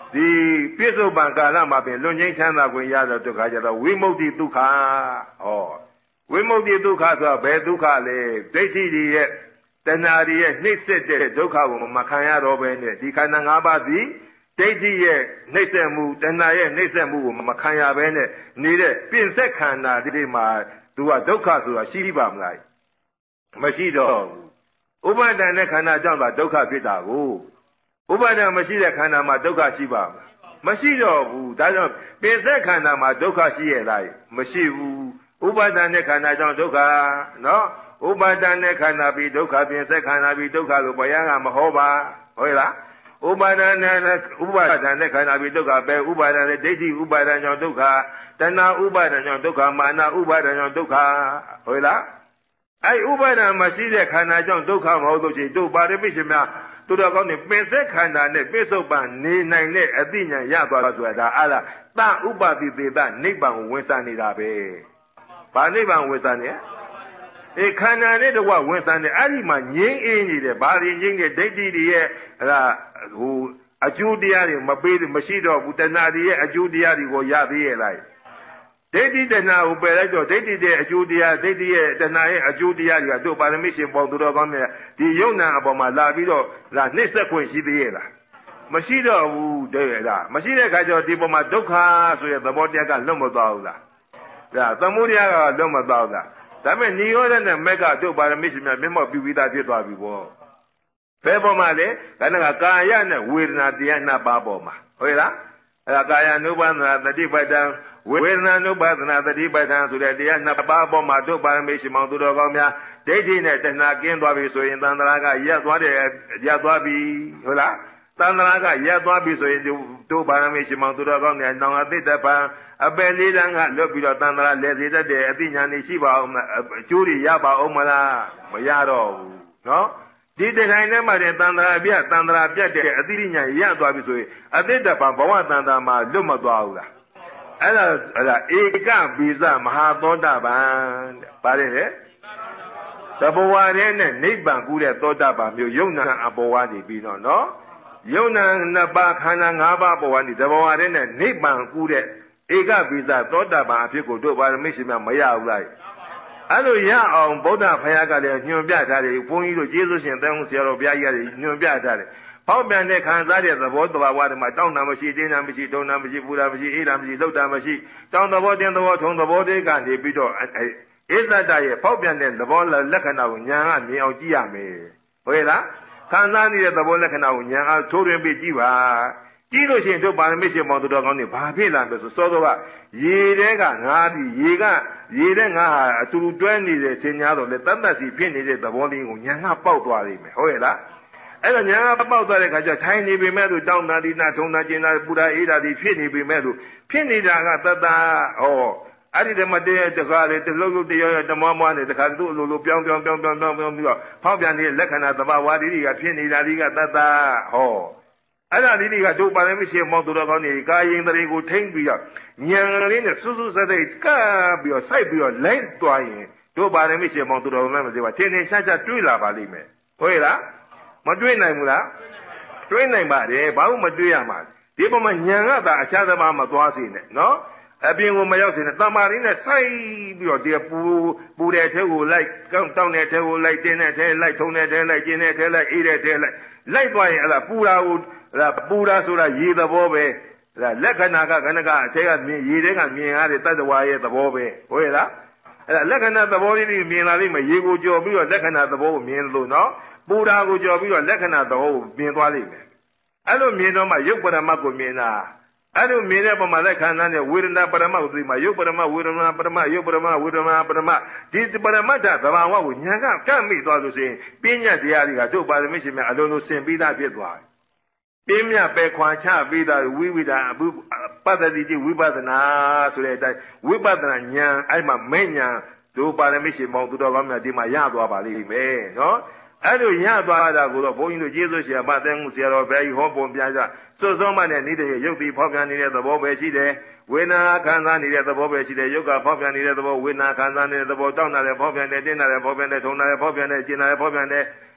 ဒီပြစ္ဆုတ်ပံကာလမှာပင်လွန်ငင်းချမ်းသာခွင့်ရတဲ့ဒုက္ခကြတော့ဝိမု ക്തി ဒုက္ခဟောဝိမု ക്തി ဒုက္ခဆိုတာဘယ်ဒုက္ခလဲဒိဋ္ဌိတွေရဲ့တဏှာတွေရဲ့နှိမ့်ဆက်တဲ့ဒုက္ခကိုမခံရတော့ဘဲနဲ့ဒီခန္ဓာ၅ပါးသည်ဒိဋ္ဌိရဲ့နှိမ့်ဆက်မှုတဏှာရဲ့နှိမ့်ဆက်မှုကိုမခံရဘဲနဲ့နေတဲ့ပြင်ဆက်ခန္ဓာဒီမှာသူကဒုက္ခဆိုတာရှိပါမလားမရှိတော့ဘူးဥပါဒဏ်နဲ့ခန္ဓာကြောင့်သာဒုက္ခဖြစ်တာကိုဥပါဒဏ်မရှိတဲ့ခန္ဓာမှာဒုက္ခရှိပါမလားမရှိတော့ဘူးဒါကြောင့်ပြင်ဆက်ခန္ဓာမှာဒုက္ခရှိရဲ့လားမရှိဘူးဥပါဒဏ်နဲ့ခန္ဓာကြောင့်ဒုက္ခနော်ဥပါဒဏ်နဲ့ခန္ဓာပြီးဒုက္ခပြင်ဆက်ခန္ဓာပြီးဒုက္ခလို့ဘုရားကမဟောပါဟုတ်လားဥပါဒဏ်နဲ့ခန္ဓာပြီးဒုက္ခပဲဥပါဒဏ်နဲ့ဒိဋ္ဌိဥပါဒဏ်ကြောင့်ဒုက္ခတဏှာဥပါဒဏ်ကြောင့်ဒုက္ခမာနဥပါဒဏ်ကြောင့်ဒုက္ခဟုတ်လားအဲ့ဥပါဒဏ်မရှိတဲ့ခန္ဓာကြောင့်ဒုက္ခမဟုတ်လို့ရှိရင်တို့ပါရမီရှင်များသူတော်ကောင်းနေပင်ဆက်ခန္ဓာနဲ့ပြစ္ဆုတ်ပံနေနိုင်တဲ့အသိဉာဏ်ရသွားတော့ဆိုတာဒါအဲ့ဒါတဥပတိသေတနိဗ္ဗာန်ကိုဝင်စားနေတာပဲ။ဘာနိဗ္ဗာန်ဝင်စားနေခန္ဓာနဲ့တကွဝင်စားနေအဲ့ဒီမှာငြိမ်းအေးနေတယ်ဘာတွေငြိမ်းနေဒိဋ္ဌိတွေရဲ့ဟိုအကျိုးတရားတွေမပေးမရှိတော့ဘူးတဏှာတွေရဲ့အကျိုးတရားတွေကိုရသေးရဲ့လားဒိဋ္ဌိတဏှာကိုပယ်လိုက်တော့ဒိဋ္ဌိရဲ့အကျိုးတရားဒိဋ္ဌိရဲ့တဏှာရဲ့အကျိုးတရားတွေကတို့ပါရမီရှင်ပေါသူတော်ကောင်းများဒီယုံနာအပေါ်မှာလာပြီးတော့နှိမ့်ဆက်ခွင့်ရှိသေးရဲ့လားမရှိတော့ဘူးတဲ့လားမရှိတဲ့ခါကျတော့ဒီပေါ်မှာဒုက္ခဆိုတဲ့သဘောတရားကလွတ်မသွားဘူးလားဒါသမုဒယကလွတ်မသွားဘူးလားဒါပေမဲ့နိရောဓနဲ့မက်ကတို့ပါရမီရှင်များမျက်မှောက်ပြုပြီးသားဖြစ်သွားပြီပေါ့ဘယ်ပေါ်မှာလဲကာယနဲ့ဝေဒနာတရားနှစ်ပါးပေါ်မှာဟုတ်လားအဲ့ဒါကာယ ानु ပါဒနာတတိပဋ္ဌာန်ဝေဒနာ ानु ပါဒနာတတိပဋ္ဌာန်ဆိုတဲ့တရားနှစ်ပါးပေါ်မှာတို့ပါရမီရှင်မောင်သူတော်ကောင်းများဒိဋ္ဌိနဲ့တဏှာကင်းသွားပြီဆိုရင်သန္တရာကရပ်သွားပြီဟုတ်လားသန္တရာကရပ်သွားပြီဆိုရင်တို့ပါရမီရှင်မောင်သူတော်ကောင်းများနောင်အသိတပံအပယ်လေးတန်းကလွတ်ပြီးတော့သန္တရာလဲစေတတ်တဲ့အသိဉာဏ်ရှိပါအောင်အကျိုးတွေရပါအောင်မလားမရတော့ဘူးနော်ဒီတိုင်းထဲမှာတန်တရာပြတ်တဲ့အသိဉာဏ်ရသွားပြီဆိုရင်အတိတ္တပံဘဝတန်တာမှာလွတ်မသွားဘူးလားအဲ့ဒါဧကပိသမဟာသောတာပန်တဲ့ပါတယ်လေတဘဝတည်းနဲ့နိဗ္ဗာန်ကူးတဲ့သောတာပန်မျိုးယုံနာအပေါ်ဝါနေပြီးတော့နော်ယုံနာနှစ်ပါးခန္ဓာ၅ပါးပေါ်ဝါနေတဘဝတည်းနဲ့နိဗ္ဗာန်ကူးတဲ့ဧကပိသသောတာပန်အဖြစ်ကိုတို့ပါရမီရှင်များမရဘူးလားအဲ့လိုရအောင်ဗုဒ္ဓဘုရားကလည်းညွှန်ပြထားတယ်ဘုန်းကြီးတို့ကျေးဇူးရှင်တောင်းဆရာတော်ဘုရားကြီးကလည်းညွှန်ပြထားတယ်ဖောက်ပြန်တဲ့ခံစားတဲ့သဘောတဘာဝတွေမှာတောင်းတာမရှိတင်းတာမရှိထုံတာမရှိပူတာမရှိအေးတာမရှိလှုပ်တာမရှိတောင်းသဘောတင်းသဘောထုံသဘောတွေကနေပြီးတော့ဧသတ္တရဲ့ဖောက်ပြန်တဲ့သဘောလက္ခဏာကိုဉာဏ်ကမြင်အောင်ကြည့်ရမယ်ဟုတ်ရဲ့လားခံစားနေတဲ့သဘောလက္ခဏာကိုဉာဏ်အားထိုးထွင်းပြီးကြည့်ပါကြည့်လို့ရှိရင်တို့ပါရမီရှင်မောင်သူတော်ကောင်းတွေဘာဖြစ်လာမလဲဆိုစောစောကရေထဲကငါးပြီးရေထဲငါးဟာအတူတူတွဲနေတဲ့သင်ညာတော့လေတတ်တတ်စီဖြစ်နေတဲ့သဘောလေးကိုဉာဏ်ကပေါက်သွားလိမ့်မယ်ဟုတ်ရဲ့လားအဲ့တော့ဉာဏ်ကပေါက်သွားတဲ့ခါကျထိုင်နေပေမဲ့သူတောင်းတာဒီနာထုံတာကျင်တာပူတာအေးတာဒီဖြစ်နေပေမဲ့သူဖြစ်နေတာကတတ်တာဟောအဲ့ဒီတည်းမှာတည်းတခါလေတလုံးလုံးတရားရတမွားမွားနေတခါသူ့အလိုလိုပြောင်းပြီးတော့ဖောက်ပြန်နေတဲ့လက္ခဏာသဘာဝတိတွေကဖြစ်နေတာဒီကတတ်တာဟောအဲ့ဒါလေးတွေကတို့ပါရမီရှင်မောင်သူတော်ကောင်းတွေကာယင်တရေကိုထိမ့်ပြီးတော့ဉာဏ်လေးနဲ့စူးစူးစက်စိတ်ကပ်ပြီးတော့စိုက်ပြီးတော့လိုက်သွားရင်တို့ပါရမီရှင်မောင်သူတော်ကောင်းများမသိပါထင်ထင်ရှားရှားတွေးလာပါလိမ့်မယ်ဟုတ်ရဲ့လားမတွေးနိုင်ဘူးလားတွေးနိုင်ပါတယ်ဘာလို့မတွေးရမှာဒီပုံမှာဉာဏ်ကသာအခြားသမားမသွားစေနဲ့နော်အပြင်ကိုမရောက်စေနဲ့တမာရင်းနဲ့စိုက်ပြီးတော့ဒီပူတဲ့ထဲကိုလိုက်တောင်းတဲ့ထဲကိုလိုက်တင်းတဲ့ထဲလိုက်ထုံတဲ့ထဲလိုက်ကျင်းတဲ့ထဲလိုက်အေးတဲ့ထဲလိုက်သွားရင်အဲ့ဒါပူတာကိုပူတာဆိုတာရေသဘောပဲလက္ခဏာကခဏကအထက်ကမြင်ရေတွေကမြင်ရတဲ့တတ္တဝါရဲ့သဘောပဲဟုတ်ရဲ့လားအဲ့ဒါလက္ခဏာသဘောလေးတွေမြင်လာလိမ့်မယ်ရေကိုကြော်ပြီးတော့လက္ခဏာသဘောကိုမြင်လို့နော်ပူတာကိုကြော်ပြီးတော့လက္ခဏာသဘောကိုမြင်သွားလိမ့်မယ်အဲ့လိုမြင်တော့မှယုတ်ပရမတ်ကိုမြင်တာအဲ့လိုမြင်တဲ့ပုံမှာလက်ခံတဲ့ဝေဒနာပရမတ်ကိုသိမှယုတ်ပရမတ်ဝေဒနာပရမတ်ယုတ်ပရမတ်ဝေဒနာပရမတ်ဒီပရမတ်သဘာဝကိုဉာဏ်ကကပ်မိသွားလို့ဆိုရင်ပညာတရားတွေကတို့ပါရမီရှင်များအလုံးလုံးဆင်ပြီးသားဖြစ်သွားတယ်ပြင်းမြပဲခွာချပြီးသားဝိဝိဒအဘုပတ္တိတိဝိပဿနာဆိုတဲ့အတိုင်းဝိပဿနာဉာဏ်အဲ့မှာမဲ့ဉာဏ်တို့ပါရမီရှင်မောင်သူတော်ကောင်းများဒီမှာရသွားပါလိမ့်မယ်နော်အဲ့လိုရသွားတာကိုတော့ဘုန်းကြီးတို့ကျေးဇူးရှင်မသိမှုဆရာတော်ဘယ်ကြီးဟောပုံပြကြစွတ်စွမနဲ့နေတဲ့ရုပ်ပြီးဖောက်ပြန်နေတဲ့သဘောပဲရှိတယ်ဝေဒနာခံစားနေတဲ့သဘောပဲရှိတယ်ယုတ်ကဖောက်ပြန်နေတဲ့သဘောဝေဒနာခံစားနေတဲ့သဘောတောင်းတာလည်းဖောက်ပြန်တယ်တင်းတာလည်းဖောက်ပြန်တယ်ထုံတာလည်းဖောက်ပြန်တယ်ကျင်တာလည်းဖောက်ပြန်တယ်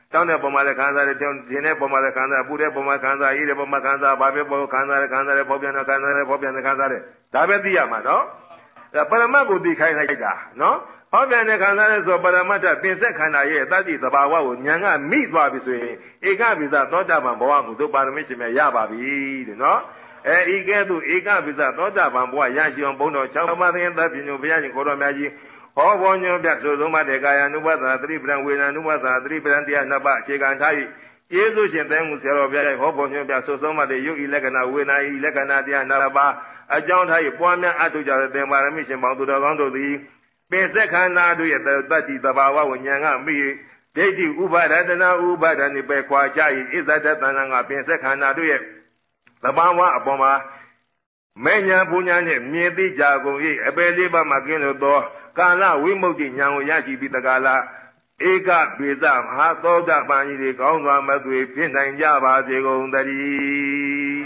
တောင်းတဲ့ပုံမှာလည်းခံစားတယ်ထင်းတဲ့ပုံမှာလည်းခံစားပူတဲ့ပုံမှာခံစားအေးတဲ့ပုံမှာခံစားဘာပဲပုံခံစားတယ်ဖောက်ပြန်တယ်ခံစားတယ်ဖောက်ပြန်တယ်ခံစားတယ်ဒါပဲသိရမှာနော်ဒါပရမတ်ကိုသိခိုင်းလိုက်တာနော်ဖောက်ပြန်တဲ့ခံစားတယ်ဆိုပရမတ်တပင်ဆက်ခန္ဓာရဲ့တတိသဘာဝကိုဉာဏ်ကမိသွားပြီဆိုရင်ဧကပိသသောတာပန်ဘဝကိုသူပါရမီရှင်မြရပါပြီတဲ့နော်ဤကဲ့သို့ဧကပိသသောတာပန်ဘဝရရှိအောင်ဘုန်းတော်6ပါးသင်္သပညုဘုရားရှင်ကိုတော်မြတ်ကြီးဟောဘောညွန်ပြဆိုဆုံးမတဲ့ကာယ ानु ပါဒသတိပဒံဝေဒနာ ानु ပါဒသတိပဒံတရားနှစ်ပါးအခြေခံထား၍ယေရှုရှင်သင်္ကုဆရာတော်ဘုရားရဲ့ဟောဘောညွန်ပြဆိုဆုံးမတဲ့ယုတ်ဤလက္ခဏာဝေဒနာဤလက္ခဏာတရားနှစ်ပါးအကြောင်းထား၍ပွားများအထုကြတဲ့သင်္ပါရမီရှင်ပေါင်းသူတော်ကောင်းတို့သည်ပင်စက်ခန္ဓာတို့ရဲ့တတ္တိသဘာဝဝဉာဏ်ကမိဒိဋ္ဌိဥပါဒတနာဥပါဒနိပဲခွာကြ၏ဣဇဒတနာကပင်စက်ခန္ဓာတို့ရဲ့သဘာဝအပေါ်မှာမေညာပူညာနှင့်မြင်သိကြကုန်၏အပေလေးပါးမှကင်းလို့သောကာလဝိမု ക്തി ဉာဏ်ကိုရရှိပြီးတကားလားဧကပိသမဟာသောတာပန်ကြီးတွေကောင်းစွာမသွေဖြစ်နိုင်ကြပါစေကုန်သတည်း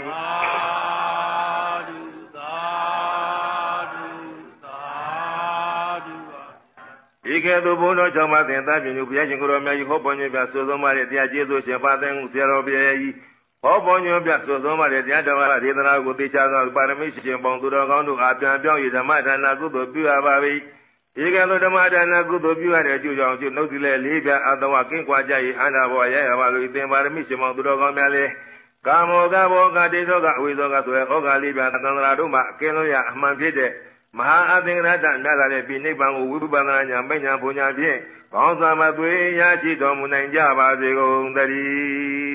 ဤကဲ့သို့ဘုန်းတော်ကြောင့်မသင်သားပြညုဘုရားရှင်ကိုယ်တော်မြတ်ကြီးဟောပေါ်ညွှန်ပြဆိုဆုံးမတဲ့တရားကျေးဇူးရှင်ပါသင်ဆရာတော်ဘုရားကြီးဟောပေါ်ညွှန်ပြဆိုဆုံးမတဲ့တရားတော်ကဒေသနာကိုသိချသောပါရမီရှင်ပေါင်းသူတော်ကောင်းတို့အားပြန်ပြောင်း၍ဓမ္မဒါနကုသိုလ်ပြုရပါ၏ဤကဲ့သို့ဓမ္မဒါနကုသိုလ်ပြုရတဲ့အကျိုးကြောင့်နှုတ်သီလဲလေးပြအတဝကင်းကွာကြ၏အန္တဘောရရပါလို့သင်ပါရမီရှင်ပေါင်းသူတော်ကောင်းများလည်းကာမောကဘောကတေသောကအဝိသောကဆိုရဩဃလေးပြသန္တရာတို့မှကင်းလို့ရအမှန်ဖြစ်တဲ့မဟာအသင်္ကရတမြတ်သာတဲ့ပိနိဗ္ဗာန်ကိုဝိပဿနာဉာဏ်ပညာဘုံဉာဏ်ဖြင့်ကောင်းစွာမသွေရရှိတော်မူနိုင်ကြပါစေကုန်သတည်း